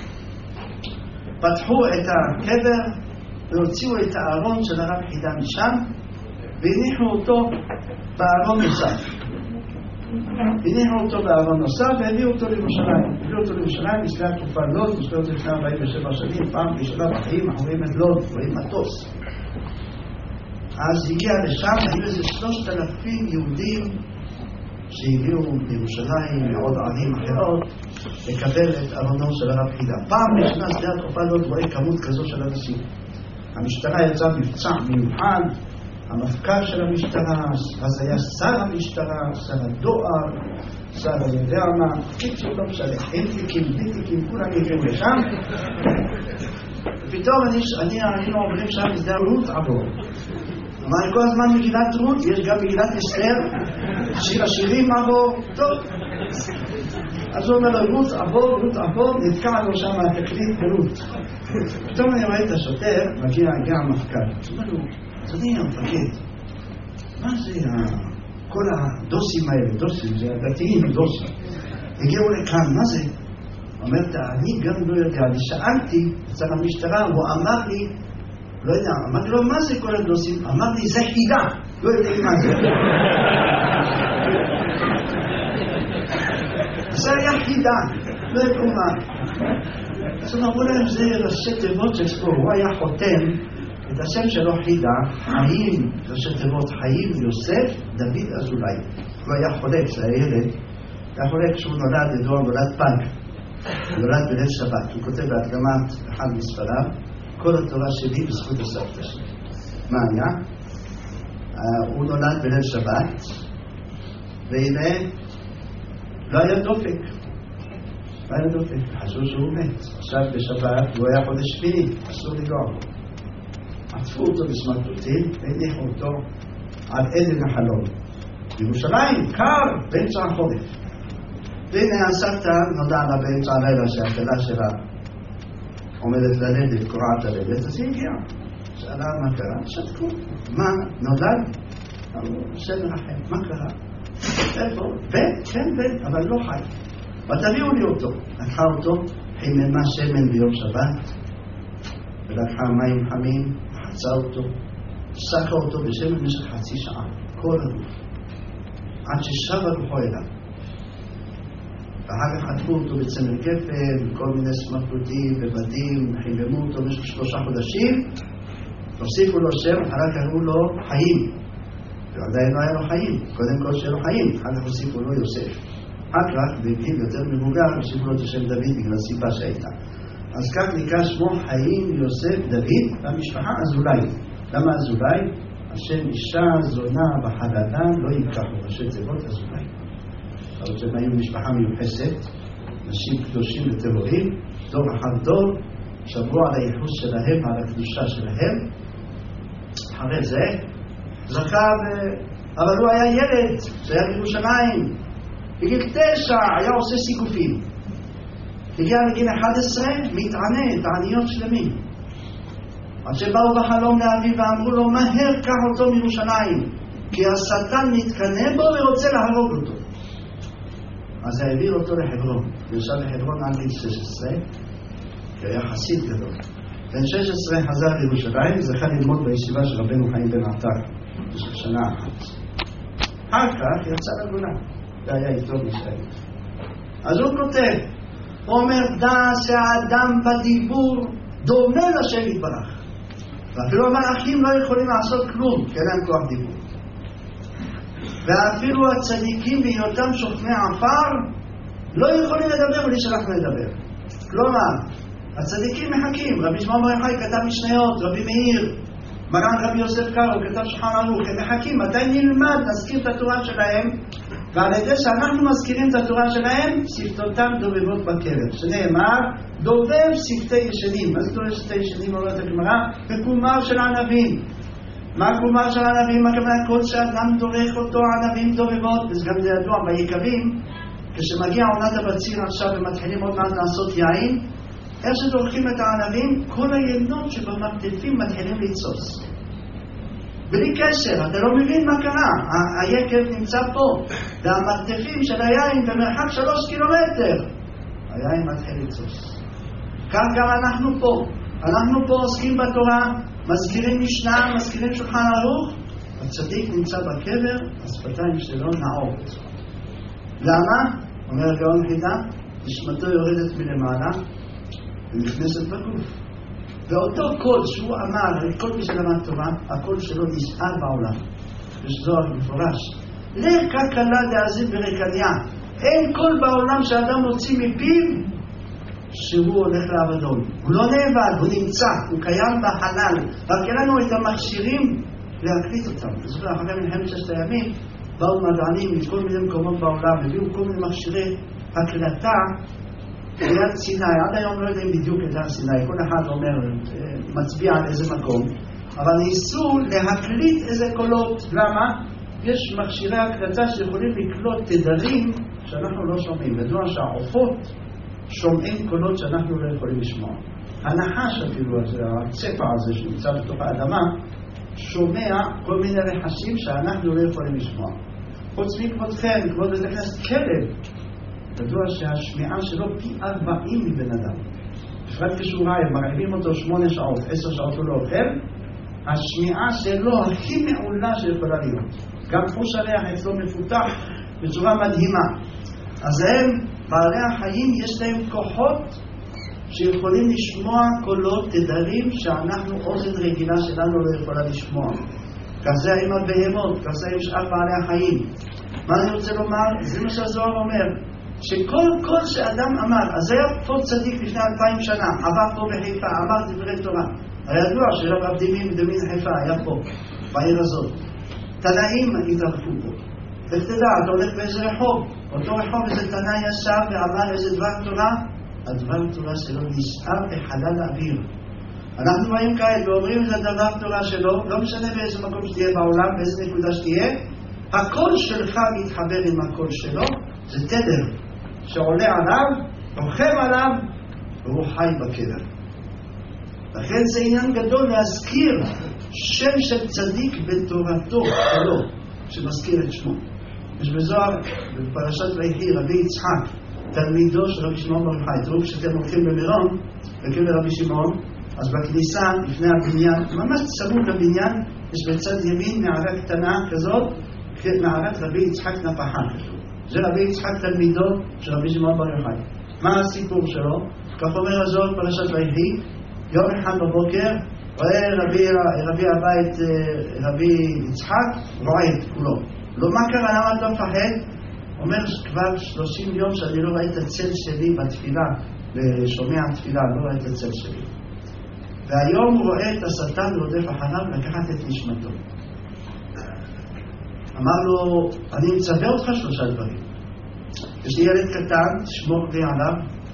פתחו את הקבר והוציאו את הארון של הרב חידה משם והניחו אותו בארון נוסף. הניחו אותו בארון נוסף והביאו אותו לירושלים. הביאו אותו לירושלים, בשדה התעופה לוד, בשדה אותו לפני ארבעים ושבע שנים, פעם ראשונה בחיים, אנחנו רואים את לוד, רואים מטוס. אז הגיע לשם, היו איזה שלושת אלפים יהודים שהגיעו לירושלים מעוד ערים אחרות לקבל את ארונו של הרב חידה. פעם ראשונה שדה התעופה לוד רואה כמות כזו של אנשים. המשטרה יצאה מבצע מיוחד, המפכ"ל של המשטרה, אז היה שר המשטרה, שר הדואר, שר הידע מה, קיצור לא משנה, אינטיקים, ביטיקים, כולם הגיעו לשם. ופתאום אני, היינו עוברים שם משדה רות עבור. אבל כל הזמן מגילת רות, יש גם מגילת אסתר, שיר השירים עבור, טוב. אז הוא אומר לו, רות עבור, רות עבור, נתקע לו שם התקליט ברות. פתאום אני רואה את השוטר, מגיע גם המפכ"ל. הוא אומר לו, אדוני המפקד, מה זה כל הדוסים האלה, דוסים, זה הדתיים, דוסים. הגיעו לכאן, מה זה? אומרת, אני גם לא יודע, אני שאלתי אצל המשטרה, הוא אמר לי, לא יודע, אמרתי לו, מה זה כל הדוסים? אמר לי, זה חידה, לא יודע מה זה. זה היה חידה, לא יודע מה. אז הוא אמרו להם, זה ראשי תיבות שצפו, הוא היה חותם את השם שלו חידה, חיים, ראשי תיבות חיים, יוסף, דוד אזולאי. הוא היה חולק, זה היה ילד, היה חולק כשהוא נולד, ידוע, נולד פג. נולד בליל שבת, הוא כותב בהדגמת אחד מספריו, כל התורה שלי בזכות הסבתא שלי. מה היה? הוא נולד בליל שבת, והנה לא היה דופק. לא היה דופק, חשוב שהוא מת. עכשיו בשבת הוא היה חודש שביעי, אסור לגרום. עטפו אותו בסמרטוטים, והניחו אותו על עדן החלום. בירושלים, קר, באמצע החורף. והנה הסבתא נודע לה באמצע הלילה שהכלה שלה עומדת ללדת, קורעת ללדת, אז היא הגיעה. שאלה מה קרה? שתקו. מה? נולד? השם רחם, מה קרה? איפה? בן? כן בן, אבל לא חי. ותביאו לי אותו. לקחה אותו, חיממה שמן ביום שבת, ולקחה מים חמים, חצה אותו, שחה אותו בשמן במשך חצי שעה, כל הגוף. עד ששב הרוחו אליו. ואחר כך עטפו אותו בצמר כפל, בכל מיני סמרטוטים ובדים, חיממו אותו במשך שלושה חודשים, הוסיפו לו שם, אחר כך קראו לו חיים. ועדיין לא היה לו חיים, קודם כל שיהיה לו חיים, אחר כך הוסיפו לו יוסף. אחר כך, בגיל יותר מבוגר, הוסיפו לו את השם דוד בגלל הסיבה שהייתה. אז כך נקרא שמו חיים יוסף דוד, והמשפחה אזולאי. למה אזולאי? השם אישה זונה בחללה לא ייקחו, ראשי תיבות אזולאי. אבל שהם היו משפחה מיוחסת, נשים קדושים וטהורים, דור אחר דור, שמרו על הייחוס שלהם, על הקדושה שלהם. אחרי זה, זכה, אבל הוא היה ילד, זה היה בירושלים. בגיל תשע היה עושה סיגופים. הגיע לגיל אחד עשרה, מתענה, תעניות שלמים. עד שבאו בחלום לאביו ואמרו לו, מהר קח אותו מירושלים, כי השטן מתקנא בו ורוצה להרוג אותו. אז העביר אותו לחברון, וישב לחברון עד גיל שש עשרה, כי היה חסיד גדול. בן שש עשרה חזר לירושלים, זכה ללמוד בישיבה של רבנו חיים בן עטר, במשך שנה אחת. אחר כך יצא לגולה, זה היה איתו משתיים. אז הוא כותב, הוא אומר, דע שהאדם בדיבור דומה לשם יתברך. ואפילו המלאכים לא יכולים לעשות כלום, כי אין להם כוח דיבור. ואפילו הצדיקים בהיותם שוכני עפר לא יכולים לדבר בלי שאנחנו נדבר. כלומר, הצדיקים מחכים. רבי שמעון בר יוחאי כתב משניות, רבי מאיר, מרן רבי יוסף קארו כתב שולחן ערוך. הם מחכים, מתי נלמד, נזכיר את התורה שלהם, ועל ידי שאנחנו מזכירים את התורה שלהם, שפתותם דובבות בקרב. שנאמר, דובב שפתי ישנים. מה זה דובב שפתי ישנים? אומרת הגמרא, בקומר של הענבים. מה הקומר של הענבים? מה כמובן כל שאדם דורך אותו הענבים דובבות, וזה גם זה ידוע ביקבים, כשמגיע עונת הבציר עכשיו ומתחילים עוד מעט לעשות יין, איך שדורכים את הענבים, כל היינות שבמרתפים מתחילים לצוס. בלי קשר, אתה לא מבין מה קרה, היקב נמצא פה, והמרתפים של היין במרחק שלוש קילומטר, היין מתחיל לצוס. כך גם אנחנו פה, אנחנו פה עוסקים בתורה, מזכירים משנה, מזכירים שולחן ערוך, הצדיק נמצא בקבר, השפתיים שלו נעות. למה? אומר הגאון חידה, נשמתו יורדת מלמעלה ונכנסת בגוף. ואותו קול שהוא אמר, כל מי שלמד תורה, הקול שלו נשאר בעולם. יש זוהר מפורש. לך כלה דאזיל ברקניה. אין קול בעולם שאדם מוציא מפיו שהוא הולך לעבדון. הוא לא נאבד, הוא נמצא, הוא קיים בחלל. רק לנו את המכשירים להקליט אותם. וזוכר, אחרי מלחמת ששת הימים, באו מדענים מכל מיני מקומות בעולם, הביאו כל מיני מכשירי הקלטה ליד סיני. עד היום לא יודעים בדיוק את הר סיני. כל אחד אומר, מצביע על איזה מקום. אבל ניסו להקליט איזה קולות. למה? יש מכשירי הקלטה שיכולים לקלוט תדרים שאנחנו לא שומעים. ידוע שהעופות שומעים קולות שאנחנו לא יכולים לשמוע. הנחש אפילו, הצפע הזה שנמצא בתוך האדמה, שומע כל מיני רחשים שאנחנו לא יכולים לשמוע. חוץ מכבודכם, כבוד בית הכנסת כלב, ידוע שהשמיעה שלו פי ארבעים מבן אדם. בפרט כשהוא רעב, מרעיבים אותו שמונה שעות, עשר שעות הוא לא אוכל, השמיעה שלו הכי מעולה שיכולה להיות. גם חוש הריח אצלו מפותח בצורה מדהימה. אז הם, בעלי החיים, יש להם כוחות שיכולים לשמוע קולות, תדרים, שאנחנו אוזן רגילה שלנו לא יכולה לשמוע. כזה עם הבהמות, כזה עם שאר בעלי החיים. מה אני רוצה לומר? זה מה שהזוהר אומר. שכל קול שאדם אמר, אז היה פה צדיק לפני אלפיים שנה, עבר פה בחיפה, אמר דברי תורה. הידוע שרב אבדימין דמין חיפה היה פה, בעיר הזאת. תנאים התארחו פה. איך תדע, אתה הולך באיזה רחוב, אותו רחוב איזה תנאי ישב ואמר איזה דבר תורה, הדבר תורה שלו נשאר בחלל האוויר. אנחנו באים כעת ואומרים את הדבר תורה שלו, לא משנה באיזה מקום שתהיה בעולם, באיזה נקודה שתהיה, הקול שלך מתחבר עם הקול שלו, זה תדר שעולה עליו, רוחם עליו, והוא חי בקבר. לכן זה עניין גדול להזכיר שם של צדיק בתורתו, שלו, שמזכיר את שמו. יש בזוהר, בפרשת ויחי, רבי יצחק, תלמידו של רבי שמעון בר יוחאי. תראו כשאתם הולכים במירון, בקבר רבי שמעון, אז בכניסה, לפני הבניין, ממש צמוד לבניין, יש בצד ימין מערה קטנה כזאת, מערת רבי יצחק נפחה. זה רבי יצחק תלמידו של רבי שמעון בר יוחאי. מה הסיפור שלו? כך אומר הזוהר פרשת ויחי, יום אחד בבוקר, רואה רבי, רבי הבית, רבי יצחק, רואה את כולו. לא, מה קרה? למה אתה מפחד? אומר כבר שלושים יום שאני לא רואה את הצל שלי בתפילה, בשומע התפילה, לא רואה את הצל שלי. והיום הוא רואה את השטן רודף אחריו לקחת את נשמתו. אמר לו, אני מצווה אותך שלושה דברים. יש לי ילד קטן, תשמור לי עליו,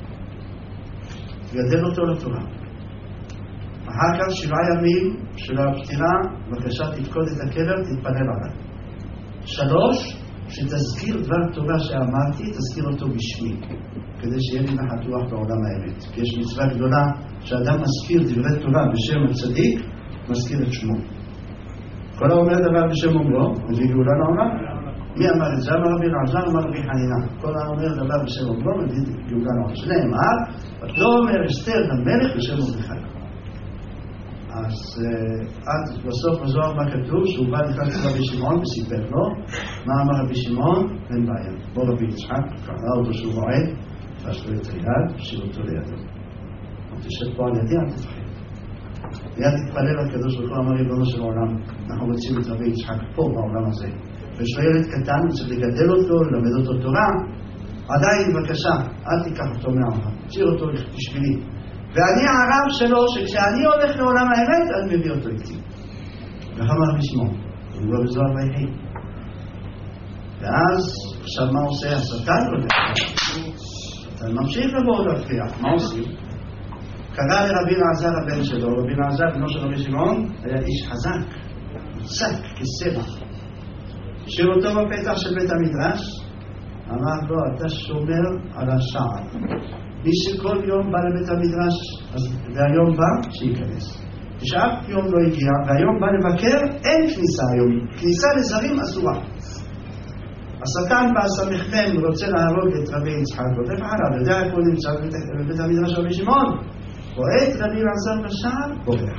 תגדל אותו לתורה. אחר כך שבעה ימים של הפטירה, בבקשה תפקוד את הקבר, תתפלל עליו. שלוש, שתזכיר דבר תורה שאמרתי, תזכיר אותו בשמי, כדי שיהיה לי נחתוח בעולם האמת. כי יש מצווה גדולה שאדם מזכיר דברי תורה בשם הצדיק, מזכיר את שמו. כל האומר דבר בשם אומרו, מביא גאולה לעולם. מי אמר את זה? אמר רבי אלעזר, אמר רבי חנינא. כל האומר דבר בשם אומרו, מביא גאולה לעולם. שנאמר, ותאמר אסתר למלך בשם מרדכי. אז עד בסוף בזוהר מה כתוב? שהוא בא לקראת רבי שמעון וסיפר לו. מה אמר רבי שמעון? אין בעיה. בוא רבי יצחק, קרא אותו שהוא רועד, פש לו את היד, שיר אותו לידו. תשב פה על ידי, אל תתחיל. מיד תתפלל הקדוש ברוך הוא, אמר ריבונו של העולם, אנחנו רוצים את רבי יצחק פה בעולם הזה. ויש לו ילד קטן, צריך לגדל אותו, ללמד אותו תורה. עדיין בבקשה, אל תיקח אותו מעמך, תשאיר אותו בשבילי. ואני הרב שלו, שכשאני הולך לעולם האמת, אני מביא אותו איתי. וכך אמר רבי שמעון, הוא לא בזוהר ויחי. ואז, עכשיו מה עושה השטן? אתה ממשיך לבוא להפריע, מה עושים? קרא לרבי אלעזר הבן שלו, רבי אלעזר בנו של רבי שמעון, היה איש חזק, מוצק כסלע. השאיר אותו בפתח של בית המדרש, אמר לו, אתה שומר על השער. מי שכל יום בא לבית המדרש, והיום בא, שייכנס. כשאף יום לא הגיע, והיום בא לבקר, אין כניסה היום. כניסה לזרים אסורה. השטן בסמ"ם רוצה להרוג את רבי יצחק, רודף אחריו, יודע איפה הוא נמצא בבית המדרש של רבי שמעון. רואה את רבי אלעזר בשער, בורח.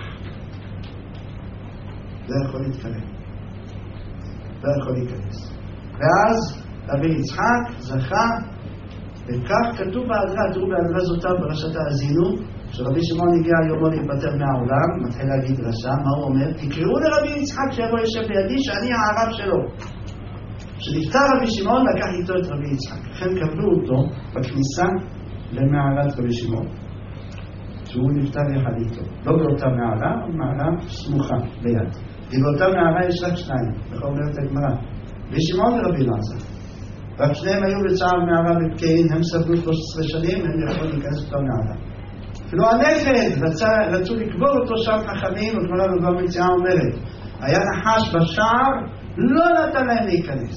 לא יכול להתקרב. לא יכול להיכנס. ואז רבי יצחק זכה, וכך כתוב בהדרה, תראו בהדרה זאתה ברשת האזינו, שרבי שמעון הגיע יומו להתפטר מהעולם, מתחיל להגיד רשע, מה הוא אומר? תקראו לרבי יצחק שיבוא יושב לידי שאני הערב שלו. כשנפטר רבי שמעון לקח איתו את רבי יצחק. לכן קבלו אותו בכניסה למערת רבי שמעון. שהוא נפטר יחד איתו. לא באותה מערה, אבל מערה סמוכה ליד. כי באותה מערה יש רק שניים, וכך אומרת הגמרא. רבי שמעון ורבי אלעזר. רק שניהם היו בצער מערה בפקיעין, הם סבלו שלוש עשרה שנים, הם יכולים להיכנס לאותה מערה. אפילו הנכד, רצו לקבור אותו שם חכמים, וכמובן הוא כבר מציאה אומרת, היה נחש בשער, לא נתן להם להיכנס.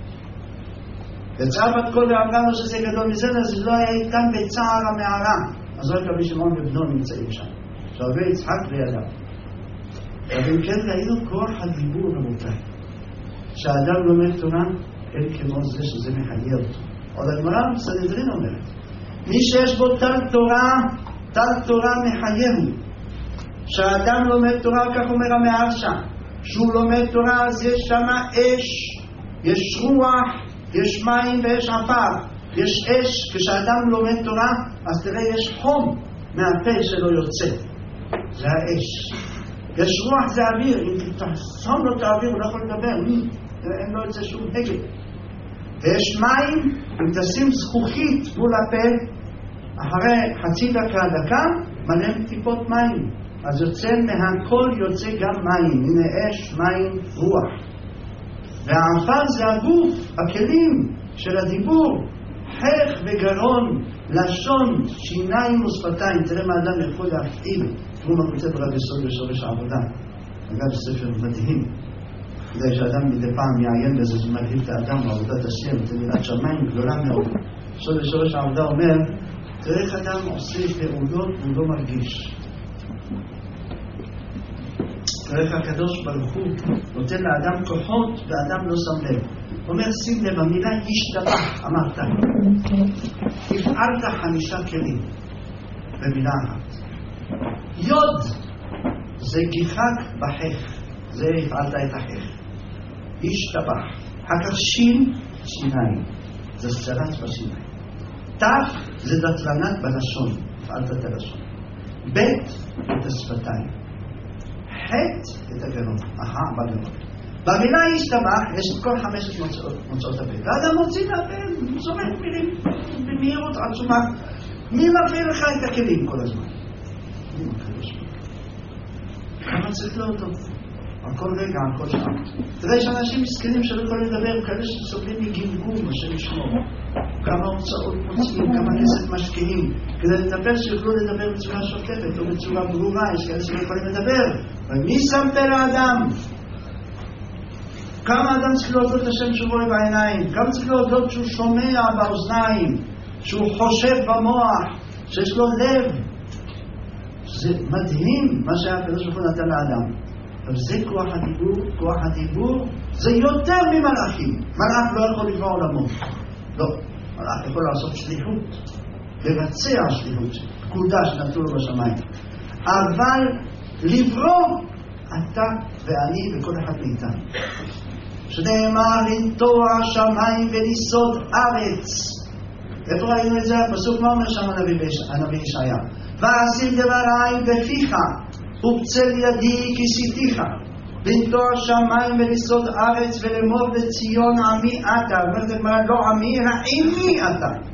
יצאה בת קול ואמרה לו שזה גדול מזה, אז לא היה איתם בצער המערה. אז רק רבי שמעון ובנו נמצאים שם. שרבי יצחק לידם. אבל כן ראינו כוח הדיבור רבותיי. שהאדם לומד תורה, אין כמו זה שזה מחיה אותו. עוד הגמרא בסנהדרין אומרת, מי שיש בו טל תורה, טל תורה מחייהו. שהאדם לומד תורה, כך אומר המהרש"א, שהוא לומד תורה אז יש שם אש, יש רוח, יש מים ויש עפר, יש אש. כשאדם לומד תורה אז תראה יש חום מהפה שלו יוצא, זה האש. יש רוח, זה אוויר, אם תחסום לו את האוויר הוא לא יכול לדבר, אין לו את זה שום הגל. ויש מים, אם תשים זכוכית מול הפה, אחרי חצי דקה דקה מלא טיפות מים, אז יוצא מהכל יוצא גם מים, הנה אש, מים, רוח. והעפר זה הגוף, הכלים של הדיבור, חך וגרון, לשון, שיניים ושפתיים. תראה מה אדם יכול להפעיל. תראו מה כותב רב יסוד בשורש העבודה, אגב ספר מדהים, כדי שאדם מדי פעם יעיין בזה, זה מדהים את האדם בעבודת השם, את מילת שמיים גדולה מאוד. יסוד בשורש העבודה אומר, תראה איך אדם עושה פעולות והוא לא מרגיש. תראה איך הקדוש ברוך הוא נותן לאדם כוחות ואדם לא שם לב. אומר שים לב, המילה ישתבח, אמרת הפעלת חמישה כלים במילה אחת. יוד זה גיחק בחך, זה הפעלת את החך, ישתבח. אחר שין, שיניים, זה סצרת בשיניים. תף זה דתלנת בלשון, הפעלת את הלשון. בית את השפתיים, חט את הגרון, אחר בגרון. במילה ישתבח יש את כל חמשת מוצאות הפה, ואדם מוציא מהפה, זומק מילים במהירות עצומה. מי מפעיל לך את הכלים כל הזמן? מי מפעיל לך? כמה צריך להודות? על כל רגע, על כל שעה. תראה שאנשים מסכנים שלא יכולים לדבר, כאלה שסובלים מגמגום, השם ישמור. כמה הוצאות מוצאים, כמה כסף משקיעים, כדי לדבר שיוכלו לדבר בצורה שוטפת, או בצורה ברורה. יש כאלה שלא יכולים לדבר. ומי שם פה לאדם? כמה אדם צריך להודות לשם שהוא רואה בעיניים, כמה צריך להודות שהוא שומע באוזניים, שהוא חושב במוח, שיש לו לב. זה מדהים מה שהקדוש ברוך הוא נתן לאדם. אבל זה כוח הדיבור. כוח הדיבור זה יותר ממלאכים. מלאך לא יכול לקבוע עולמו, לא. מלאך יכול לעשות שליחות, לבצע שליחות, פקודה שנתנו לו בשמיים. אבל לברוא אתה ואני וכל אחד מאיתנו, שנאמר לנטוע שמיים וליסוד ארץ. איפה ראינו את זה? הפסוק מה אומר שם הנביא ישעיה? ואשים דבריי בפיך ובצל ידי כיסיתיך לנטוע שמיים וליסוד ארץ ולאמור לציון עמי אתה. אומרת הגמרא לא עמי אלא עמי אתה.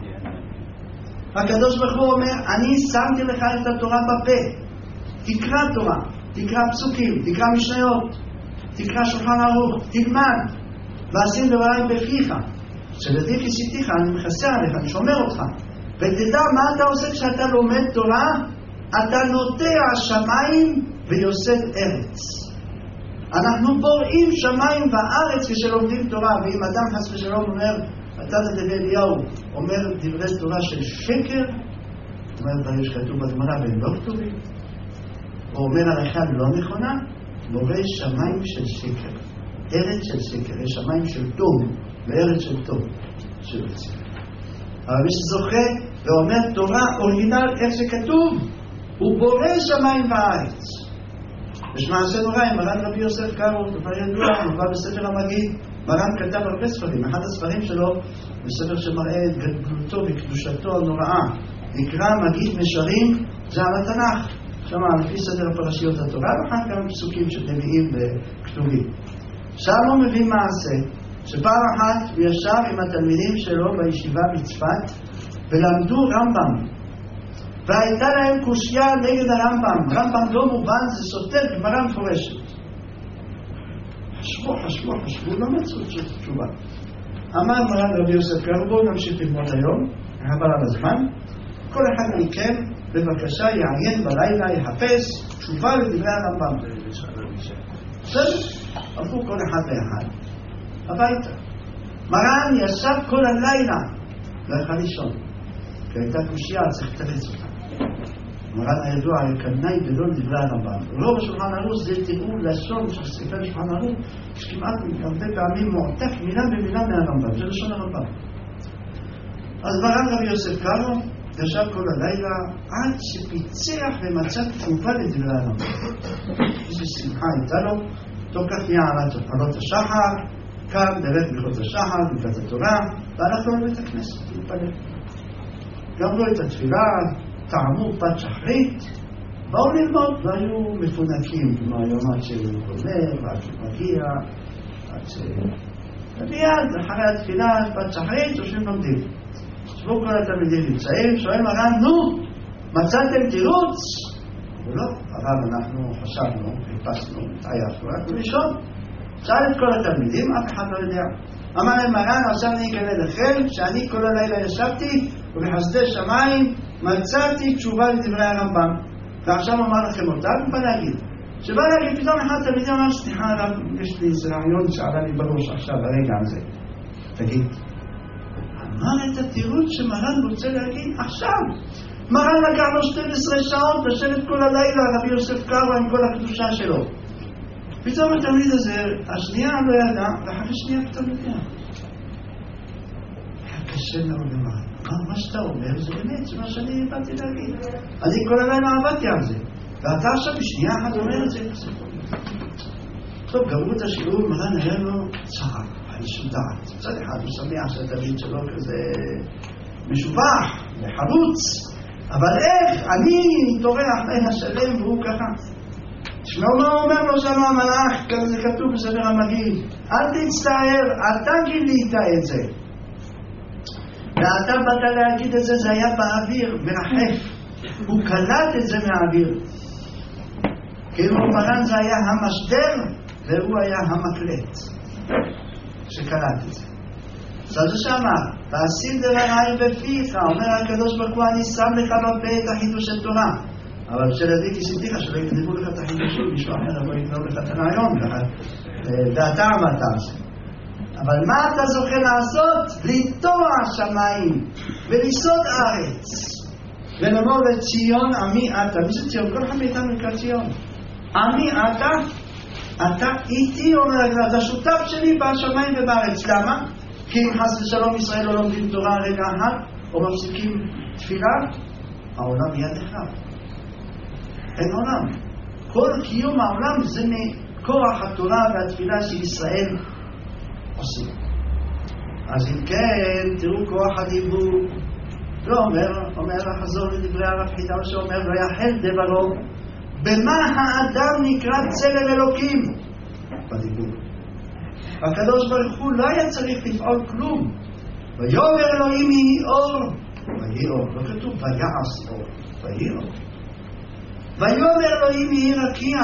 הקדוש ברוך הוא אומר אני שמתי לך את התורה בפה, תקרא תורה, תקרא פסוקים, תקרא משניות, תקרא שולחן ערוך, תלמד. ואשים דבריי בפיך שלדי כיסיתיך, אני מכסה עליך, אני שומר אותך. ותדע מה אתה עושה כשאתה לומד תורה, אתה נוטע שמיים ויוסד ארץ. אנחנו בוראים שמיים וארץ כשלומדים תורה. ואם אדם חס ושלום אומר, אתה לדבר אליהו אומר דברי תורה של שקר, זאת אומרת יש כתוב בגמרא והם לא כתובים, או אומר עריכה לא נכונה, בורא שמיים של שקר, ארץ של שקר. יש שמיים של טוב וארץ של טוב של שקר. אבל מי שזוכה ואומר תורה אוריגינל איך שכתוב, הוא בורא שמיים וארץ. יש מעשה נורא עם מרן רבי יוסף קארו, כבר ידוע, הוא בא בספר המגיד. מרן כתב הרבה ספרים, אחד הספרים שלו בספר שמראה את גדלותו וקדושתו הנוראה, נקרא מגיד נשרים, זה על התנ"ך, שם לפי סדר הפרשיות התורה, ואחר כמה פסוקים של נביאים וכתובים. שם הוא מביא מעשה שפעם אחת הוא ישב עם התלמידים שלו בישיבה בצפת ולמדו רמב"ם, והייתה להם קושיה נגד הרמב"ם. רמב"ם לא מובן, זה סותר גמרא מפורשת. חשבו, חשבו, חשבו, לא מצאו תשובה. אמר מרן רבי יוסף קארו, בואו נמשיך ללמוד היום, חבל על הזמן. כל אחד מכם בבקשה יעיין בלילה, יחפש תשובה לדברי הרמב"ם. בסדר? הלכו כל אחד ואחד הביתה. מרן ישב כל הלילה, לא יכל לישון, כי הייתה קושיה, צריך לתרץ אותה. מרן הידוע הקנאי גדול דברי הרמב"ם. רוב השולחן ערוך זה תראו לשון של ספר שולחן ערוך, שכמעט הרבה פעמים מועתק מילה במילה מהרמב"ם, זה לשון הרמב"ם. אז מרן רבי יוסף קארו ישב כל הלילה עד שפיצח ומצא תגובה לדברי הרמב"ם. איזו שמחה הייתה לו, תוך כך נהיה עלות השחר, קם דרך ברכות השחר, ברכת התורה, והלך לו לבית הכנסת, להתפלל. גמרו את התפילה, טעמו פת שחרית, באו ללמוד, והיו מפונקים, כמו היום עד שהוא גומר, ועד שהוא מגיע, עד ש... ומיד, אחרי התפילה, פת שחרית, יושבים לומדים. שבו כל התלמידים נמצאים, שואל מרן, נו, מצאתם תירוץ? ולא, אבל אנחנו חשבנו, חיפשנו, התעייפנו, רק לישון. שאל את כל התלמידים, אף אחד לא יודע. אמר להם מרן, עכשיו אני אגלה לכם, שאני כל הלילה ישבתי, ובחסדי שמיים מצאתי תשובה לדברי הרמב"ם. ועכשיו אמר לכם אותה, אני בא להגיד. שבא להגיד, פתאום אחד תלמידים אמר, סליחה הרב, יש לי איזה רעיון שעלה לי בראש עכשיו, ברגע הזה. תגיד, אמר את התירוץ שמרן רוצה להגיד עכשיו. מרן לקח לו שתים עשרה שעות, לשבת כל הלילה, רבי יוסף קארו עם כל הקדושה שלו. פתאום התלמיד הזה, השנייה לא ידע, ואחר השנייה פתאום יודע. היה קשה מאוד למרן. מה שאתה אומר זה באמת, זה מה שאני באתי להגיד. אני כל הלילה עבדתי על זה. ואתה עכשיו בשנייה אחת אומר את זה. טוב, גמרו את השיעור, מרן היה לו צער, האיש דעת. מצד אחד הוא שמח שהתלמיד שלו כזה משובח וחרוץ, אבל איך אני טורח לילה שלם והוא ככה. תשמעו מה הוא אומר לו שם המלאך, זה כתוב בספר המגיד, אל תצטער, אתה גילית את זה. ואתה באת להגיד את זה, זה היה באוויר, מרחף. הוא קלט את זה מהאוויר. כאילו מרן זה היה המשדר, והוא היה המקלט שקלט את זה. אז הוא שאמר, ועשים דבריי בפיך, אומר הקדוש ברוך הוא, אני שם לך בפה את החידוש של תורה. אבל כשלהדיק יסיתיך, שלא יקדמו לך את החידושים, מישהו אחר לא יקדמו לך את הרעיון, ואתה עמדת על זה. אבל מה אתה זוכה לעשות? לטוע שמיים ולסוד ארץ ולומר לציון עמי אתה. מי זה ציון? כל אחד מאיתנו נקרא ציון. עמי אתה, אתה איתי, אומר, אתה שותף שלי בשמיים ובארץ. למה? כי אם חס ושלום ישראל לא לומדים תורה רגע אחד או מפסיקים תפילה, העולם יד אחד. אין עולם. כל קיום העולם זה מכוח התורה והתפילה של ישראל עושים. אז אם כן, תראו כוח הדיבור. לא אומר, אומר החזור לדברי הרב חידאו שאומר, לא יחל דברו, במה האדם נקרא צלם אלוקים? בדיבור. הקדוש ברוך הוא לא היה צריך לפעול כלום. ויאמר אלוהים יהי אור, ויהי אור. לא כתוב ויעש אור, ויהי אור. ויאמר אלוהים יהי רקיע.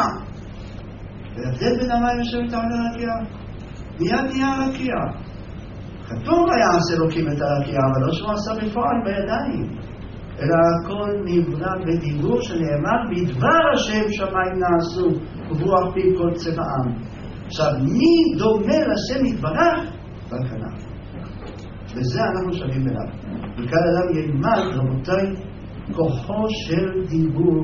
והבדל בין המים יושבת על הרקיע. מיד נהיה רקיע. כתוב ויעש אלוקים את הרקיע, אבל לא שהוא עשה בפועל בידיים, אלא הכל נברא בדיבור שנאמר בדבר השם שמיים נעשו וברוח פי כל צבעם. עכשיו, מי דומה לשם יתברך? רק אנחנו. וזה אנחנו שווים אליו. וכאן אדם ילמד, רבותיי, כוחו של דיבור.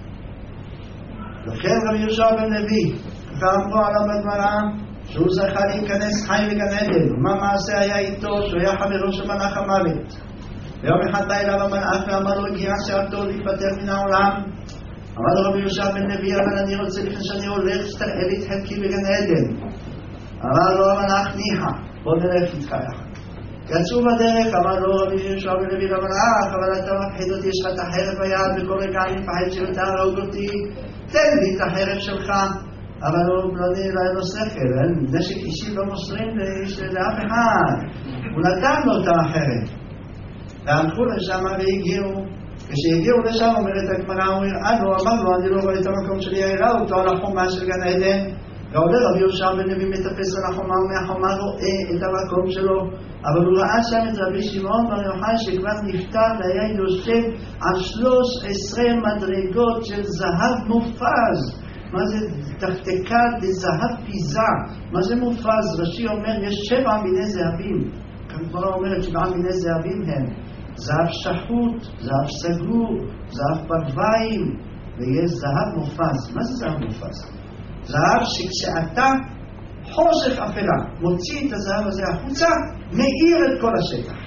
לכן רבי יהושע בן לוי כתב פה עליו בגמרא שהוא זכה להיכנס חי לגן עדן. ומה מעשה היה איתו? שהוא היה חברו של מלאך המוות. ויום אחד בא אליו המלאך ואמר לו, הגיעה שעתו להתפטר מן העולם. אמר לו רבי יהושע בן לוי, אבל אני רוצה לפני שאני הולך שתראה לי את חלקי בגן עדן. אמר לו המלאך, ניחא, בוא נלך איתך יחד. יצאו בדרך, אמר לו רבי יהושע בן לוי למלאך, אבל אתה מפחיד אותי, יש לך את החרב ביד, וכל רגע אני מפחד שאתה תהרוג אותי, תן לי את החרב שלך. אבל הוא לא היה לו שכל, נשק אישי לא מוסרים לאף אחד. הוא נתן לו את החרב. והלכו לשם והגיעו. כשהגיעו לשם, אומרת הגמרא, הוא הראה לו, אמר לו, אני לא רואה את המקום שלי, הראה אותו על החומה של גן עדן. ועולה רבי יהושע בן לוי מטפס על החומה, ומהחומה רואה את המקום שלו. אבל הוא ראה שם את רבי שמעון בר יוחאי שכבר נפטר והיה יושב על שלוש עשרה מדרגות של זהב מופז. מה זה תחתקה בזהב פיזה? מה זה מופז? רש"י אומר, יש שבע מיני זהבים. הגמרא אומרת שבעה מיני זהבים הם. זהב שחוט, זהב סגור, זהב בגביים, ויש זהב מופז. מה זה זהב מופז? זהב שכשאתה חושך אפלה, מוציא את הזהב הזה החוצה, מאיר את כל השטח.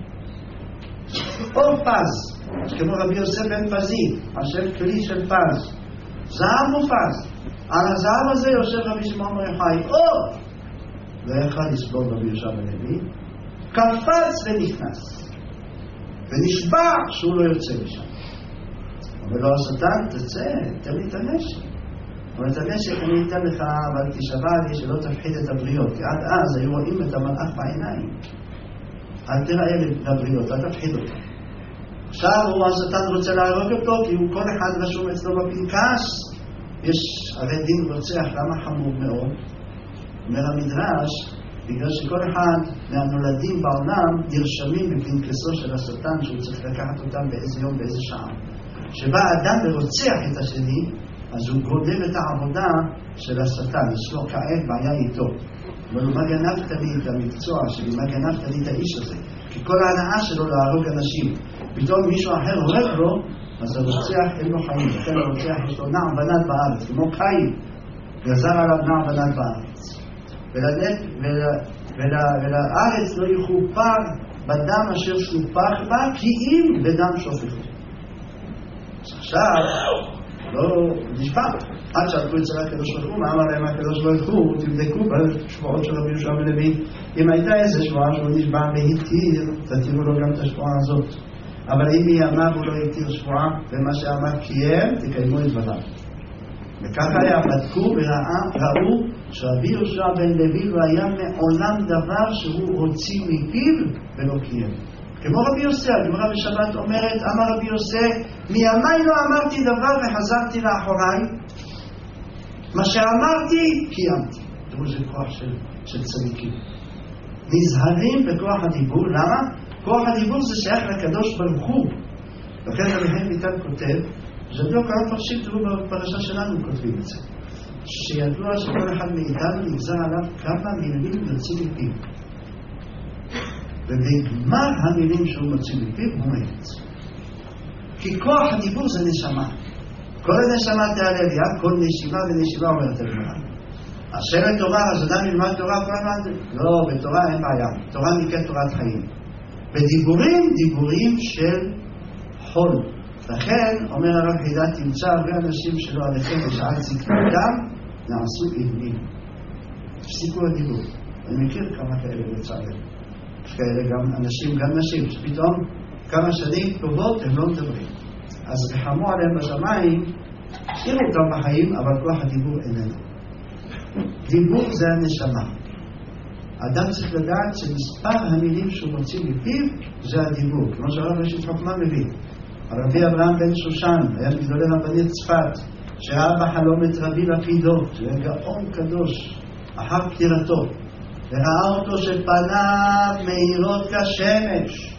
אור פז, כמו רבי יוסף בן פזי, השם כלי של פז. זהב מופז. על הזהב הזה יושב רבי שמעון בר יוחאי. אור! לא יכל לסבול רבי יהושע בן לוי. קפץ ונכנס. ונשבע שהוא לא יוצא משם. אבל לא השטן, תצא, תן לי את הנשק. אבל את הנשק אני אתן לך, אבל תשבע לי שלא תפחיד את הבריות. כי עד אז היו רואים את המלאך בעיניים. אל תראה לבריות, אל תפחיד אותם. עכשיו הוא השטן רוצה להרוג אותו, כי הוא כל אחד רשום אצלו בפנקס. יש הרי דין רוצח, למה חמור מאוד? אומר המדרש, בגלל שכל אחד מהנולדים בעולם נרשמים בפנקסו של השטן, שהוא צריך לקחת אותם באיזה יום, באיזה שעה. שבא אדם ורוצח את השני, אז הוא גודל את העבודה של השטן, יש לו כעת בעיה איתו. אבל מה גנבת לי את המקצוע שלי, מה גנבת לי את האיש הזה? כי כל ההנאה שלו להרוג אנשים. פתאום מישהו אחר הורג לו, אז הרוצח אין לו חיים. לכן הרוצח יש לו נער בנד בארץ, כמו קין, גזר עליו נער בנד בארץ. ולנת, ול, ול, ולארץ לא יכופר בדם אשר שופך בה, כי אם בדם שופך. עכשיו, לא נשבע. עד שהלכו אצל הקדוש ברוך הוא, מה אמר להם הקדוש ברוך הוא? תבדקו בשבועות של רבי יהושע בן לוי. אם הייתה איזה שבועה שהוא נשבע והתיר, תתירו לו גם את השבועה הזאת. אבל אם היא אמר הוא לא התיר שבועה, ומה שאמר קיים, תקיימו את דבריו. וככה היה, בדקו וראו שרבי יהושע בן לוי לא היה מעולם דבר שהוא הוציא מפיו ולא קיים. כמו רבי יוסף, הגמרא בשבת אומרת, אמר רבי יוסף, מימי לא אמרתי דבר וחזרתי לאחוריי, מה שאמרתי, קיימתי. תראו, זה כוח של, של צדיקים. נזהרים בכוח הדיבור, למה? כוח הדיבור זה שייך לקדוש ברוך הוא. לכן רבי חיים ויטל כותב, שידוע כמה פרשים, תראו בפרשה שלנו כותבים את זה, שידוע שכל אחד מאיתנו נגזר עליו כמה מילים יוצאים מפיו. ובגמר המילים שהוא מוציא מפיו הוא מת. כי כוח הדיבור זה נשמה. כל הנשמה תעלה ליד, כל נשימה ונשימה אומרת הגמרא. אשר לתורה, אז אדם ילמד תורה כל הזמן? לא, בתורה אין בעיה. תורה נקראת תורת חיים. בדיבורים, דיבורים של חול. לכן, אומר הרב חידא, תמצא הרבה אנשים שלא עליכם בשעת זקנתם, נעשו עיוורים. תפסיקו הדיבור. אני מכיר כמה כאלה לצערי. יש כאלה גם אנשים, גם נשים, שפתאום כמה שנים טובות הם לא מדברים. אז רחמו עליהם בשמיים, השאירו אותם בחיים, אבל כוח הדיבור איננו. דיבור זה הנשמה. האדם צריך לדעת שמספר המילים שהוא מוציא מפיו זה הדיבור. כמו שהרב ראשית חוכמה מביא. הרבי אברהם בן שושן, היה מגדולי רבני צפת, שראה בחלום את רבי לפידות, שהיה גאון קדוש, אחר פטירתו. וראה אותו שפניו מאירות כשמש,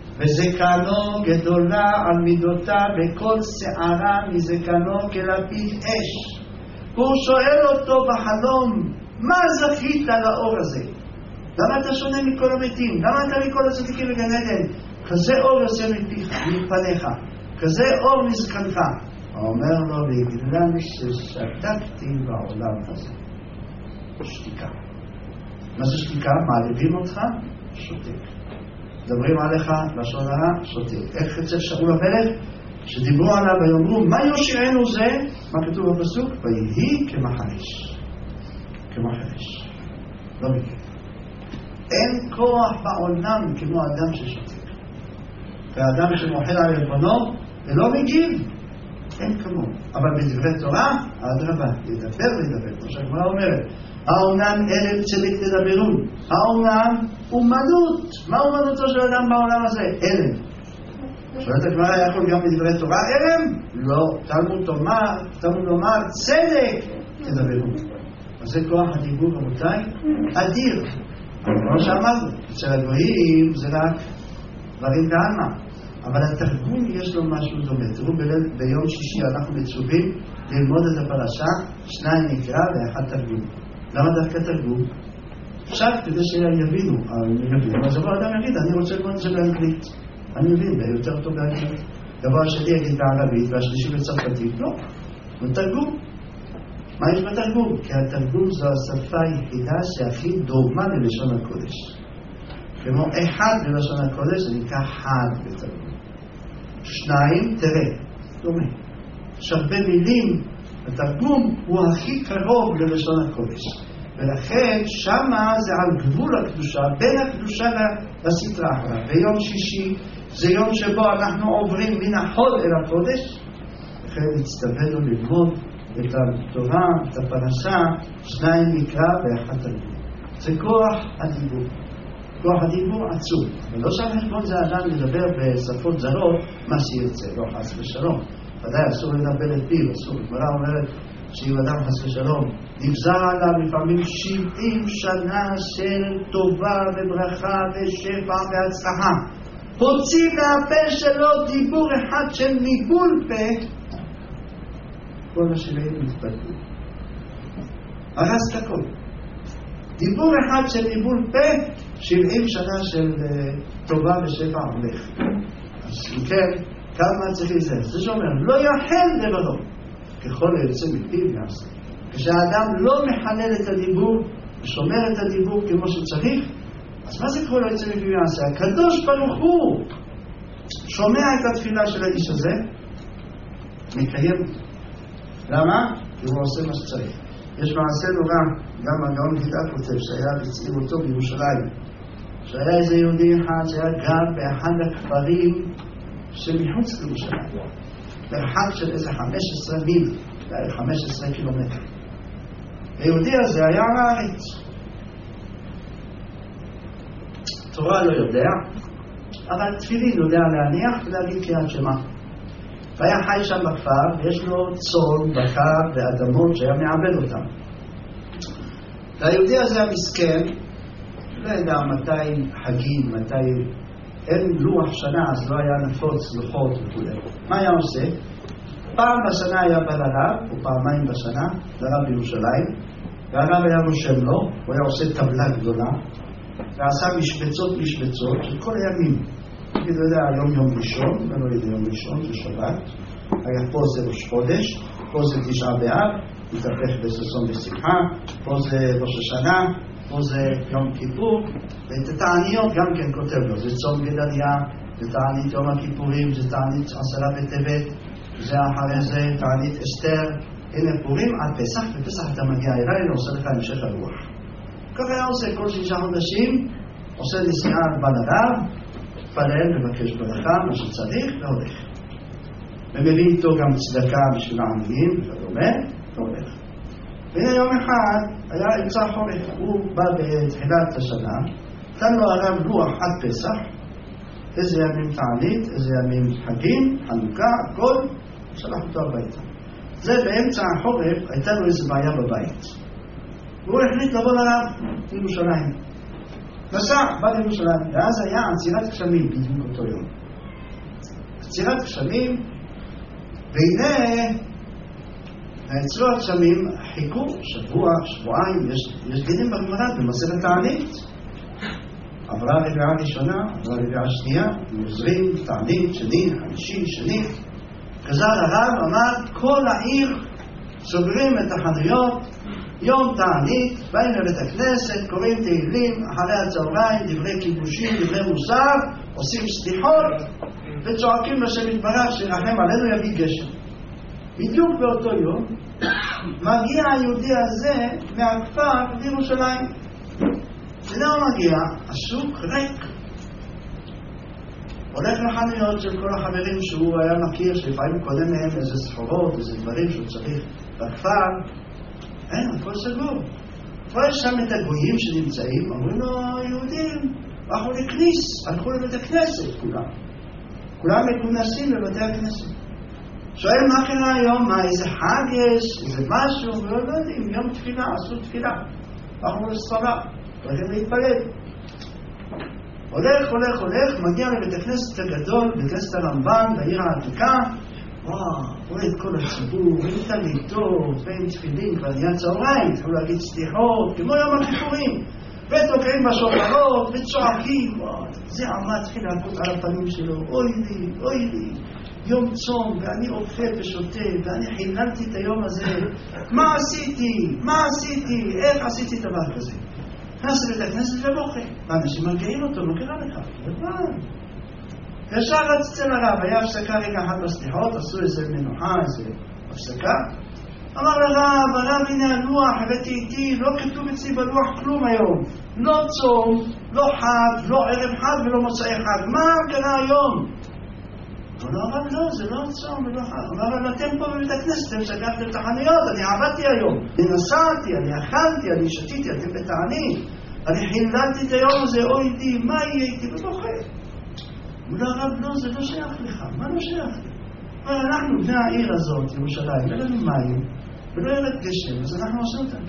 וזקנו גדולה על מידותיו, וכל שערה מזקנו כלפיד אש. והוא שואל אותו בחלום, מה זכית לאור הזה? למה אתה שונה מכל המתים? למה אתה מכל הצדיקים בגן עדן? כזה אור יוצא מפיך, מפניך, כזה אור מזקנך. הוא אומר לו, בגלל ששתקתי בעולם הזה. שתיקה. מה זה שתיקה? מעליבים אותך? שותק. מדברים עליך לשון הרע? שותק. איך אצל שאול המלך? שדיברו עליו ויאמרו, מה יושיענו זה? מה כתוב בפסוק? ויהי כמחריש. כמחריש. לא מגיב. אין כוח בעולם כמו אדם ששותק. והאדם שמוחל על עלבונו ולא מגיב, אין כמו. אבל בדברי תורה, האדרבה, ידבר וידבר. כמו שהגמרא אומרת, האומנם אלף צדק תדברו, האומנם אומנות. מה אומנותו של אדם בעולם הזה? אלם. שואלת הגמרא, היה יכול גם בדברי תורה אלם? לא. תלמוד תאמר, תלמוד לומר, צדק תדברו. אז זה כוח הדיבור, רבותיי, אדיר. אבל כמו שאמרנו, אצל הגויים זה רק דברים בעלמא. אבל התרגום יש לו משהו דומה. תראו, ביום שישי אנחנו מצווים ללמוד את הפרשה, שניים נקרא ואחד תרגום. למה דווקא תרגום? עכשיו, כדי שיבינו, אבל זה לא אדם יגיד, אני רוצה ללמוד את זה באנגלית. אני מבין, זה יותר טוב להגיד. דבר שני יגיד בערבית והשלישי בצרפתית, לא. בתרגום. מה יש בתרגום? כי התרגום זו השפה היחידה שהכי דומה ללשון הקודש. כמו אחד בלשון הקודש, זה נקרא חד בתרגום. שניים, תראה, דומה. עכשיו במילים, התרגום הוא הכי קרוב ללשון הקודש. ולכן שמה זה על גבול הקדושה, בין הקדושה לסטרה אחלה. ביום שישי זה יום שבו אנחנו עוברים מן החול אל הקודש, לכן הצטווינו ללמוד את התורה, את הפרשה, שניים מקרא ואחד תרגום. זה כוח הדיבור. כוח הדיבור עצום. ולא שהחשבון זה אדם לדבר בשפות זרות, מה שירצה, לא חס ושלום. ודאי אסור לדבר את פיו, אסור. הגמרא אומרת שאם אדם חס ושלום, נגזר עליו לפעמים שבעים שנה של טובה וברכה ושפע והצלחה. הוציא מהפה שלו דיבור אחד של ניבול פה, כל השבעים מתבטלו. הרס את הכל. דיבור אחד של ניבול פה, שבעים שנה של uh, טובה ושפע הולך. אז כן, כמה צריך לזה? זה שאומר, לא יחל לבדו, ככל היוצא מפיו יעשה. כשהאדם לא מחלל את הדיבור, ושומר את הדיבור כמו שצריך, אז מה זה כל היוצא מפיו יעשה? הקדוש ברוך הוא שומע את התפילה של האיש הזה, מקיים. למה? כי הוא עושה מה שצריך. יש מעשה נורא, גם הגאון חידה כותב, שהיה בצעיר אותו בירושלים. שהיה איזה יהודי אחד שהיה גר באחד הכפרים שמחוץ לירושלים. ברחק של איזה חמש עשרה מיל, בערך חמש עשרה קילומטר. היהודי הזה היה הארץ. תורה לא יודע, אבל תפילין יודע להניח ולהגיד קריאת שמע. והיה חי שם בכפר, ויש לו צאן, בקר ואדמות שהיה מעבד אותם. והיהודי הזה המסכן, לא יודע מתי חגים, מתי אין לוח שנה, אז לא היה נפוץ לוחות וכו'. מה היה עושה? פעם בשנה היה בא לרב, או פעמיים בשנה, לרב בירושלים, והרב היה רושם לו, הוא היה עושה טבלה גדולה, ועשה משבצות משבצות של כל הימים. אני לא יודע, היום יום ראשון, ולא יודע יום ראשון, זה שבת, היה פה זה ראש חודש, פה זה תשעה באב, מתהפך בששון ושמחה, פה זה ראש השנה, פה זה יום כיפור, ואת התעניות גם כן כותב לו, זה צום גדליה, זה תענית יום הכיפורים, זה תענית עשרה בטבת, זה אחרי זה תענית אסתר, הנה פורים עד פסח, בפסח אתה מגיע אליי, אני עושה לך המשך הרוח. ככה היה עושה כל שישה חודשים, עושה נסיעה בא לרב, פלל, מבקש ברכה, מה שצריך, והולך. ומביא איתו גם צדקה בשביל העניים, וכדומה, והולך. והנה יום אחד, היה אמצע חורף, הוא בא בתחילת השנה, נתן לו הרב לוח עד פסח, איזה ימים תענית, איזה ימים חגים, חנוכה, הכל, שלח אותו הביתה. זה באמצע החורף, הייתה לו איזו בעיה בבית. והוא החליט לבוא לרב לירושלים. נסע, בא לירושלים, ואז היה עצירת גשמים בדיוק אותו יום. עצירת גשמים, והנה נעצרו הגשמים, חיכו שבוע, שבועיים, יש, יש דינים בגמרא במסכת תענית. עברה רביעה ראשונה, עברה רביעה שנייה, עוזרים, תענית, שני, חמישי, שני. חזר הרב, אמר, כל העיר סוגרים את החנויות, יום תענית, באים לבית הכנסת, קוראים תהילים, אחרי הצהריים, דברי כיבושים, דברי מוסר, עושים סליחות, וצועקים לשם יתברך שירחם עלינו יביא גשם. בדיוק באותו יום, מגיע היהודי הזה מהכפר לירושלים. הנה הוא מגיע, השוק ריק. הולך לחנויות של כל החברים שהוא היה מכיר, שלפעמים קודם מהם איזה סחורות, איזה דברים שהוא צריך בכפר. אין, הכל סגור. כבר יש שם את הגויים שנמצאים, אומרים לו, יהודים, הלכו לכניס, הלכו לבית הכנסת, כולם. כולם מכונסים לבתי הכנסת. שואל מה קרה היום, מה, איזה חג יש, איזה משהו, ולא לא יודעים, יום תפילה, עשו תפילה. הלכו לספרה, הולכים להתפלל. הולך, הולך, הולך, מגיע לבית הכנסת הגדול, בית הכנסת הרמב"ן, בעיר העתיקה, וואו, רואה את כל הציבור, ראית לי טוב, בין תפילין, כבר נהיה צהריים, התחילו להגיד סליחות, כמו יום הכיפורים. ותוקעים בשופרות, וצועקים, זה עמד התחיל להכות על הפנים שלו, אוי לי, אוי לי, יום צום, ואני אוכל ושותה, ואני חיללתי את היום הזה, מה עשיתי? מה עשיתי? איך עשיתי דבר כזה? נכנס לבית הכנסת ובוכה, ואנשים מרגיעים אותו, לא קרה לך, לבן. ישר רצתי לרב, היה הפסקה רגע אחת בסליחות, עשו איזה מנוחה, איזה הפסקה. אמר לרב, הרב הנה הלוח, הבאתי איתי, לא כתוב אצלי בלוח כלום היום. לא צום, לא חג, לא ערב חג ולא מוצאי חג. מה קרה היום? אמר לו, הרב לא, זה לא צום ולא חג. אמר לו, אתם פה בבית הכנסת, אתם סגרתם את החנויות, אני עבדתי היום. אני נסעתי, אני אכלתי, אני שתיתי, אתם בתענית. אני חיללתי את היום הזה, אוי לי, מה יהיה איתי? ובוכה. אמר לו, הרב לא, זה לא שייך לך. מה לא שייך לי? אבל אנחנו בני העיר הזאת, ירושלים, אין לנו מים, ולא ירד גשם, אז אנחנו עושים אותם.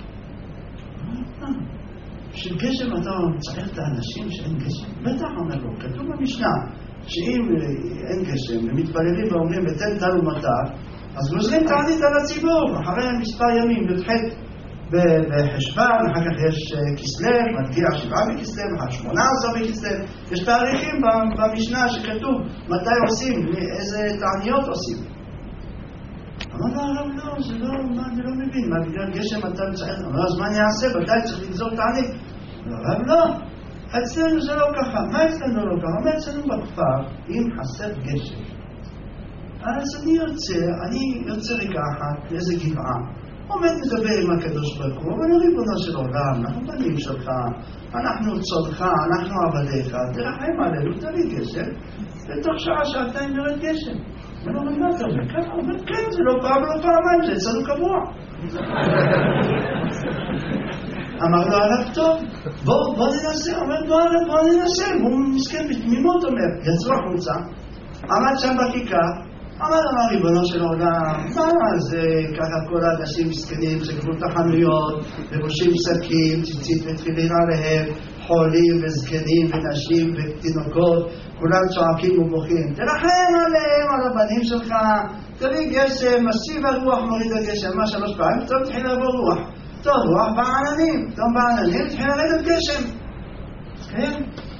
בשביל גשם אתה צריך את האנשים שאין גשם? בטח אומר לו, כתוב במשנה, שאם אין גשם, ומתפללים ואומרים, ותן תנו מטר, אז גוזרים תענית על הציבור, אחרי מספר ימים, י"ח בחשבן, אחר כך יש כסלו, מגיע שבעה בכסלו, אחר שמונה עשר בכסלו, יש תאריכים במשנה שכתוב מתי עושים, איזה תעניות עושים. אמר לו, הרב לא, זה לא, מה, אני לא מבין, מה בגלל גשם אתה צריך, אמר, אז מה אני אעשה, ודאי צריך לגזור תענית. הרב לא, אצלנו זה לא ככה, מה אצלנו לא ככה? מה אצלנו בכפר, אם חסר גשם, אז אני יוצא, אני יוצא רגע אחת לאיזה גבעה, עומד מדבר עם הקדוש ברוך הוא, אבל ריבונו של עולם, אנחנו בנים שלך, אנחנו צודך, אנחנו עבדיך, תרחם עלינו, תביא גשם, ותוך שעה שעתיים נרד גשם. ולא אומר, מה אתה אומר? ככה, אומר, כן, זה לא פעם ולא פעמיים, זה אצלנו קבוע. אמר לו, הרב טוב, בוא ננסה, אומר, בוא ננסה, הוא מסכן בתמימות, אומר, יצאו החוצה, עמד שם בכיכר, אמר אמר ריבונו של עולם, מה זה ככה כל האנשים מסכנים שגבו את החנויות, לבושים שקים, ציצית ותפילין עליהם, חולים וזקנים ונשים ותינוקות, כולם צועקים ובוכים, תרחם עליהם, על הבנים שלך, תביא גשם, משיב הרוח מוריד הגשם, מה שלוש פעמים, טוב תחיל לבוא רוח, טוב רוח בעננים, טוב בעננים, תחיל לרדת גשם. כן?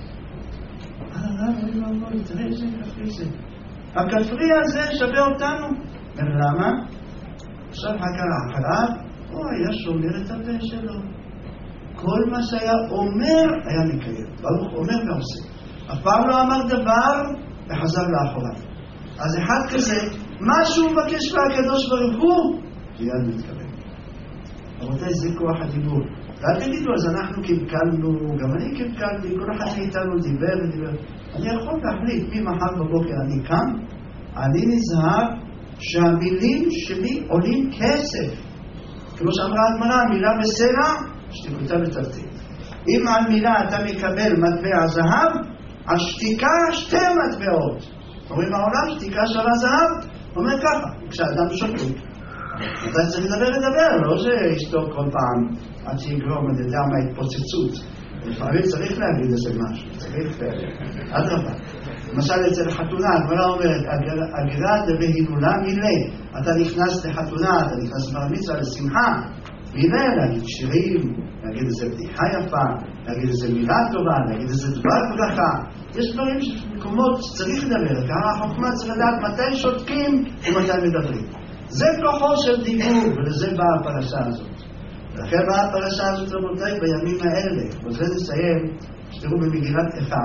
הרב, אני לא אומר, תראה איזה כפרי זה. הכפרי הזה שווה אותנו. למה? עכשיו הכרה אחריו, הוא היה שומר את הפה שלו. כל מה שהיה אומר היה מקיים. ברוך אומר ועושה. אף פעם לא אמר דבר וחזר לאחוריו. אז אחד כזה, מה שהוא מבקש מהקדוש ברוך הוא, מיד מתקבל. רבותיי, זה כוח הדיבור. ואל תגידו, אז אנחנו קלקלנו, גם אני קלקלתי, כל אחד מאיתנו דיבר ודיבר. אני יכול להחליט, ממחר בבוקר אני קם, אני נזהר שהמילים שלי עולים כסף. כמו שאמרה הגמרא, מילה בסלע, שתיקותה בתרתית. אם על מילה אתה מקבל מטבע זהב, השתיקה שתי מטבעות. אומרים העולם, שתיקה שווה זהב, אומר ככה, כשאדם שותק. אתה צריך לדבר לדבר, לא שישתוק כל פעם עד שיגרום, אני יודע מה התפוצצות. לפעמים צריך להגיד איזה משהו, צריך אדרבה. למשל אצל חתונה, הגמרא אומרת, אגירה דבהילולה מילה. אתה נכנס לחתונה, אתה נכנס לבר מצווה, לשמחה, מילה, להגיד שירים, להגיד איזה בדיחה יפה, להגיד איזה מילה טובה, להגיד איזה דבר ברכה. יש דברים, מקומות שצריך לדבר, ככה החוכמה צריך לדעת מתי שותקים ומתי מדברים. זה כוחו של דיבור, ולזה באה הפרשה הזאת. ולכן באה הפרשה הזאת, רבותיי, בימים האלה. וזה נסיים, שתראו במגילת איכה.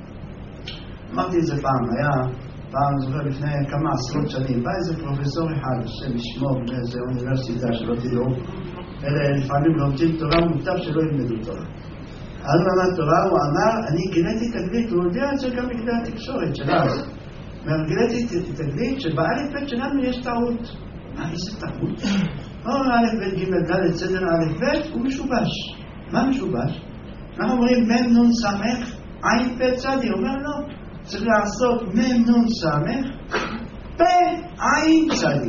אמרתי את זה פעם, היה פעם, זוכר, לפני כמה עשרות שנים, בא איזה פרופסור אחד, השם ישמור, מאיזה אוניברסיטה שלא תדעו, אלה לפעמים לומדים תורה, מוטב שלא ילמדו תורה. אז הוא אמר תורה, הוא אמר, אני גיליתי תגלית, הוא יודע את זה גם בכלי התקשורת של אז. גיליתי תגלית שבאלף בית שלנו יש טעות. מה, איזה טעות? או א' ב' ג' ד' סדר א' ב' הוא משובש. מה משובש? אנחנו אומרים מ' נ' ס' עין פ' צדי, הוא אומר לא. צריך לעשות מ' נ' ס' פ' עין צדי.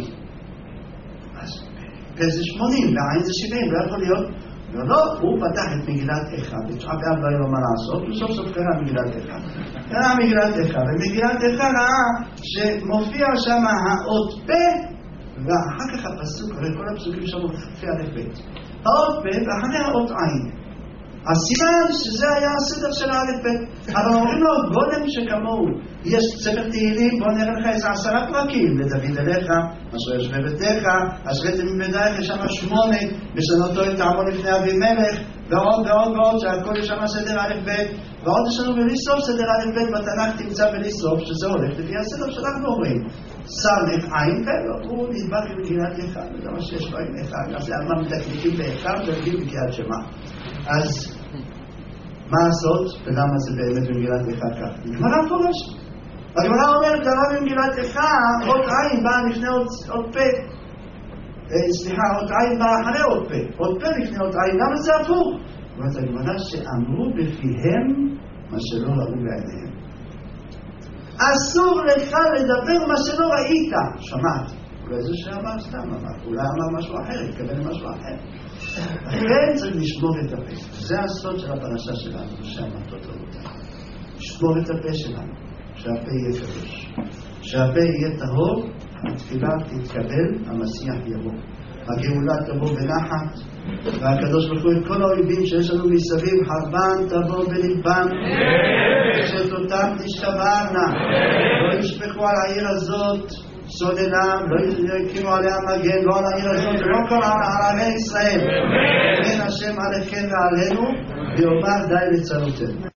אז פ' זה שמונים, ועין זה שבעים, לא יכול להיות. ולא, הוא פתח את מגילת איכה, ותשעה באב לא היה לו מה לעשות, וסוף סוף קרא מגילת איכה. קרא מגילת איכה, ומגילת איכה ראה שמופיע שם האות פ' ואחר כך הפסוק, הרי כל הפסוקים שם מופיע א' ב'. האות ב' ואחרי האות עין. הסימן שזה היה הסדר של א' ב'. אבל אומרים לו, גולם שכמוהו, יש ספר תהילים, בוא נראה לך איזה עשרה פרקים, לדוד אליך, אשר ישבי ביתך, אשרי תלמידייך, יש שם שמונה, בשנותו את תעמוד לפני אבימלך, ועוד ועוד ועוד, שהכל יש שם סדר א' ב', ועוד יש לנו בלי סוף סדר א' ב', בתנ"ך תמצא בלי סוף, שזה הולך לפי הסדר שאנחנו אומרים. סמך עין ולא, הוא נדבק במגילת איכה, וזה מה שיש לו עם איכה, אז זה מה מדקדקים באיכה, ולהגיד בקריאת שמע. אז מה הסוד? ולמה זה באמת במגילת איכה כך? הגמרא פורש. הגמרא אומרת, למה במגילת איכה, עוד עין באה לפני עוד פה. סליחה, עוד עין באה אחרי עוד פה. עוד פה לפני עוד עין, למה זה הפוך? אומרת הגמרא שאמרו בפיהם מה שלא ראו בעיניהם. אסור לך לדבר מה שלא ראית. שמעת. אולי זה שאמר סתם אמר. אולי אמר משהו אחר, התכוון למשהו אחר. לכן צריך לשמור את הפה. זה הסוד של הפרשה שלנו, שאמרתות רבותיי. לשמור את הפה שלנו, שהפה יהיה קדוש. שהפה יהיה טהור, התפילה תתקבל, המשיח יבוא. הגאולה תבוא בנחת, והקדוש ברוך הוא את כל האויבים שיש לנו מסביב, חרבן תבוא בלבם, שתותם תשתברנה, לא ישפכו על העיר הזאת סוללה, לא יקימו עליה מגן, לא על העיר הזאת, לא כל על ערי ישראל. אין השם עליכם ועלינו, ויאמר די לצרותינו.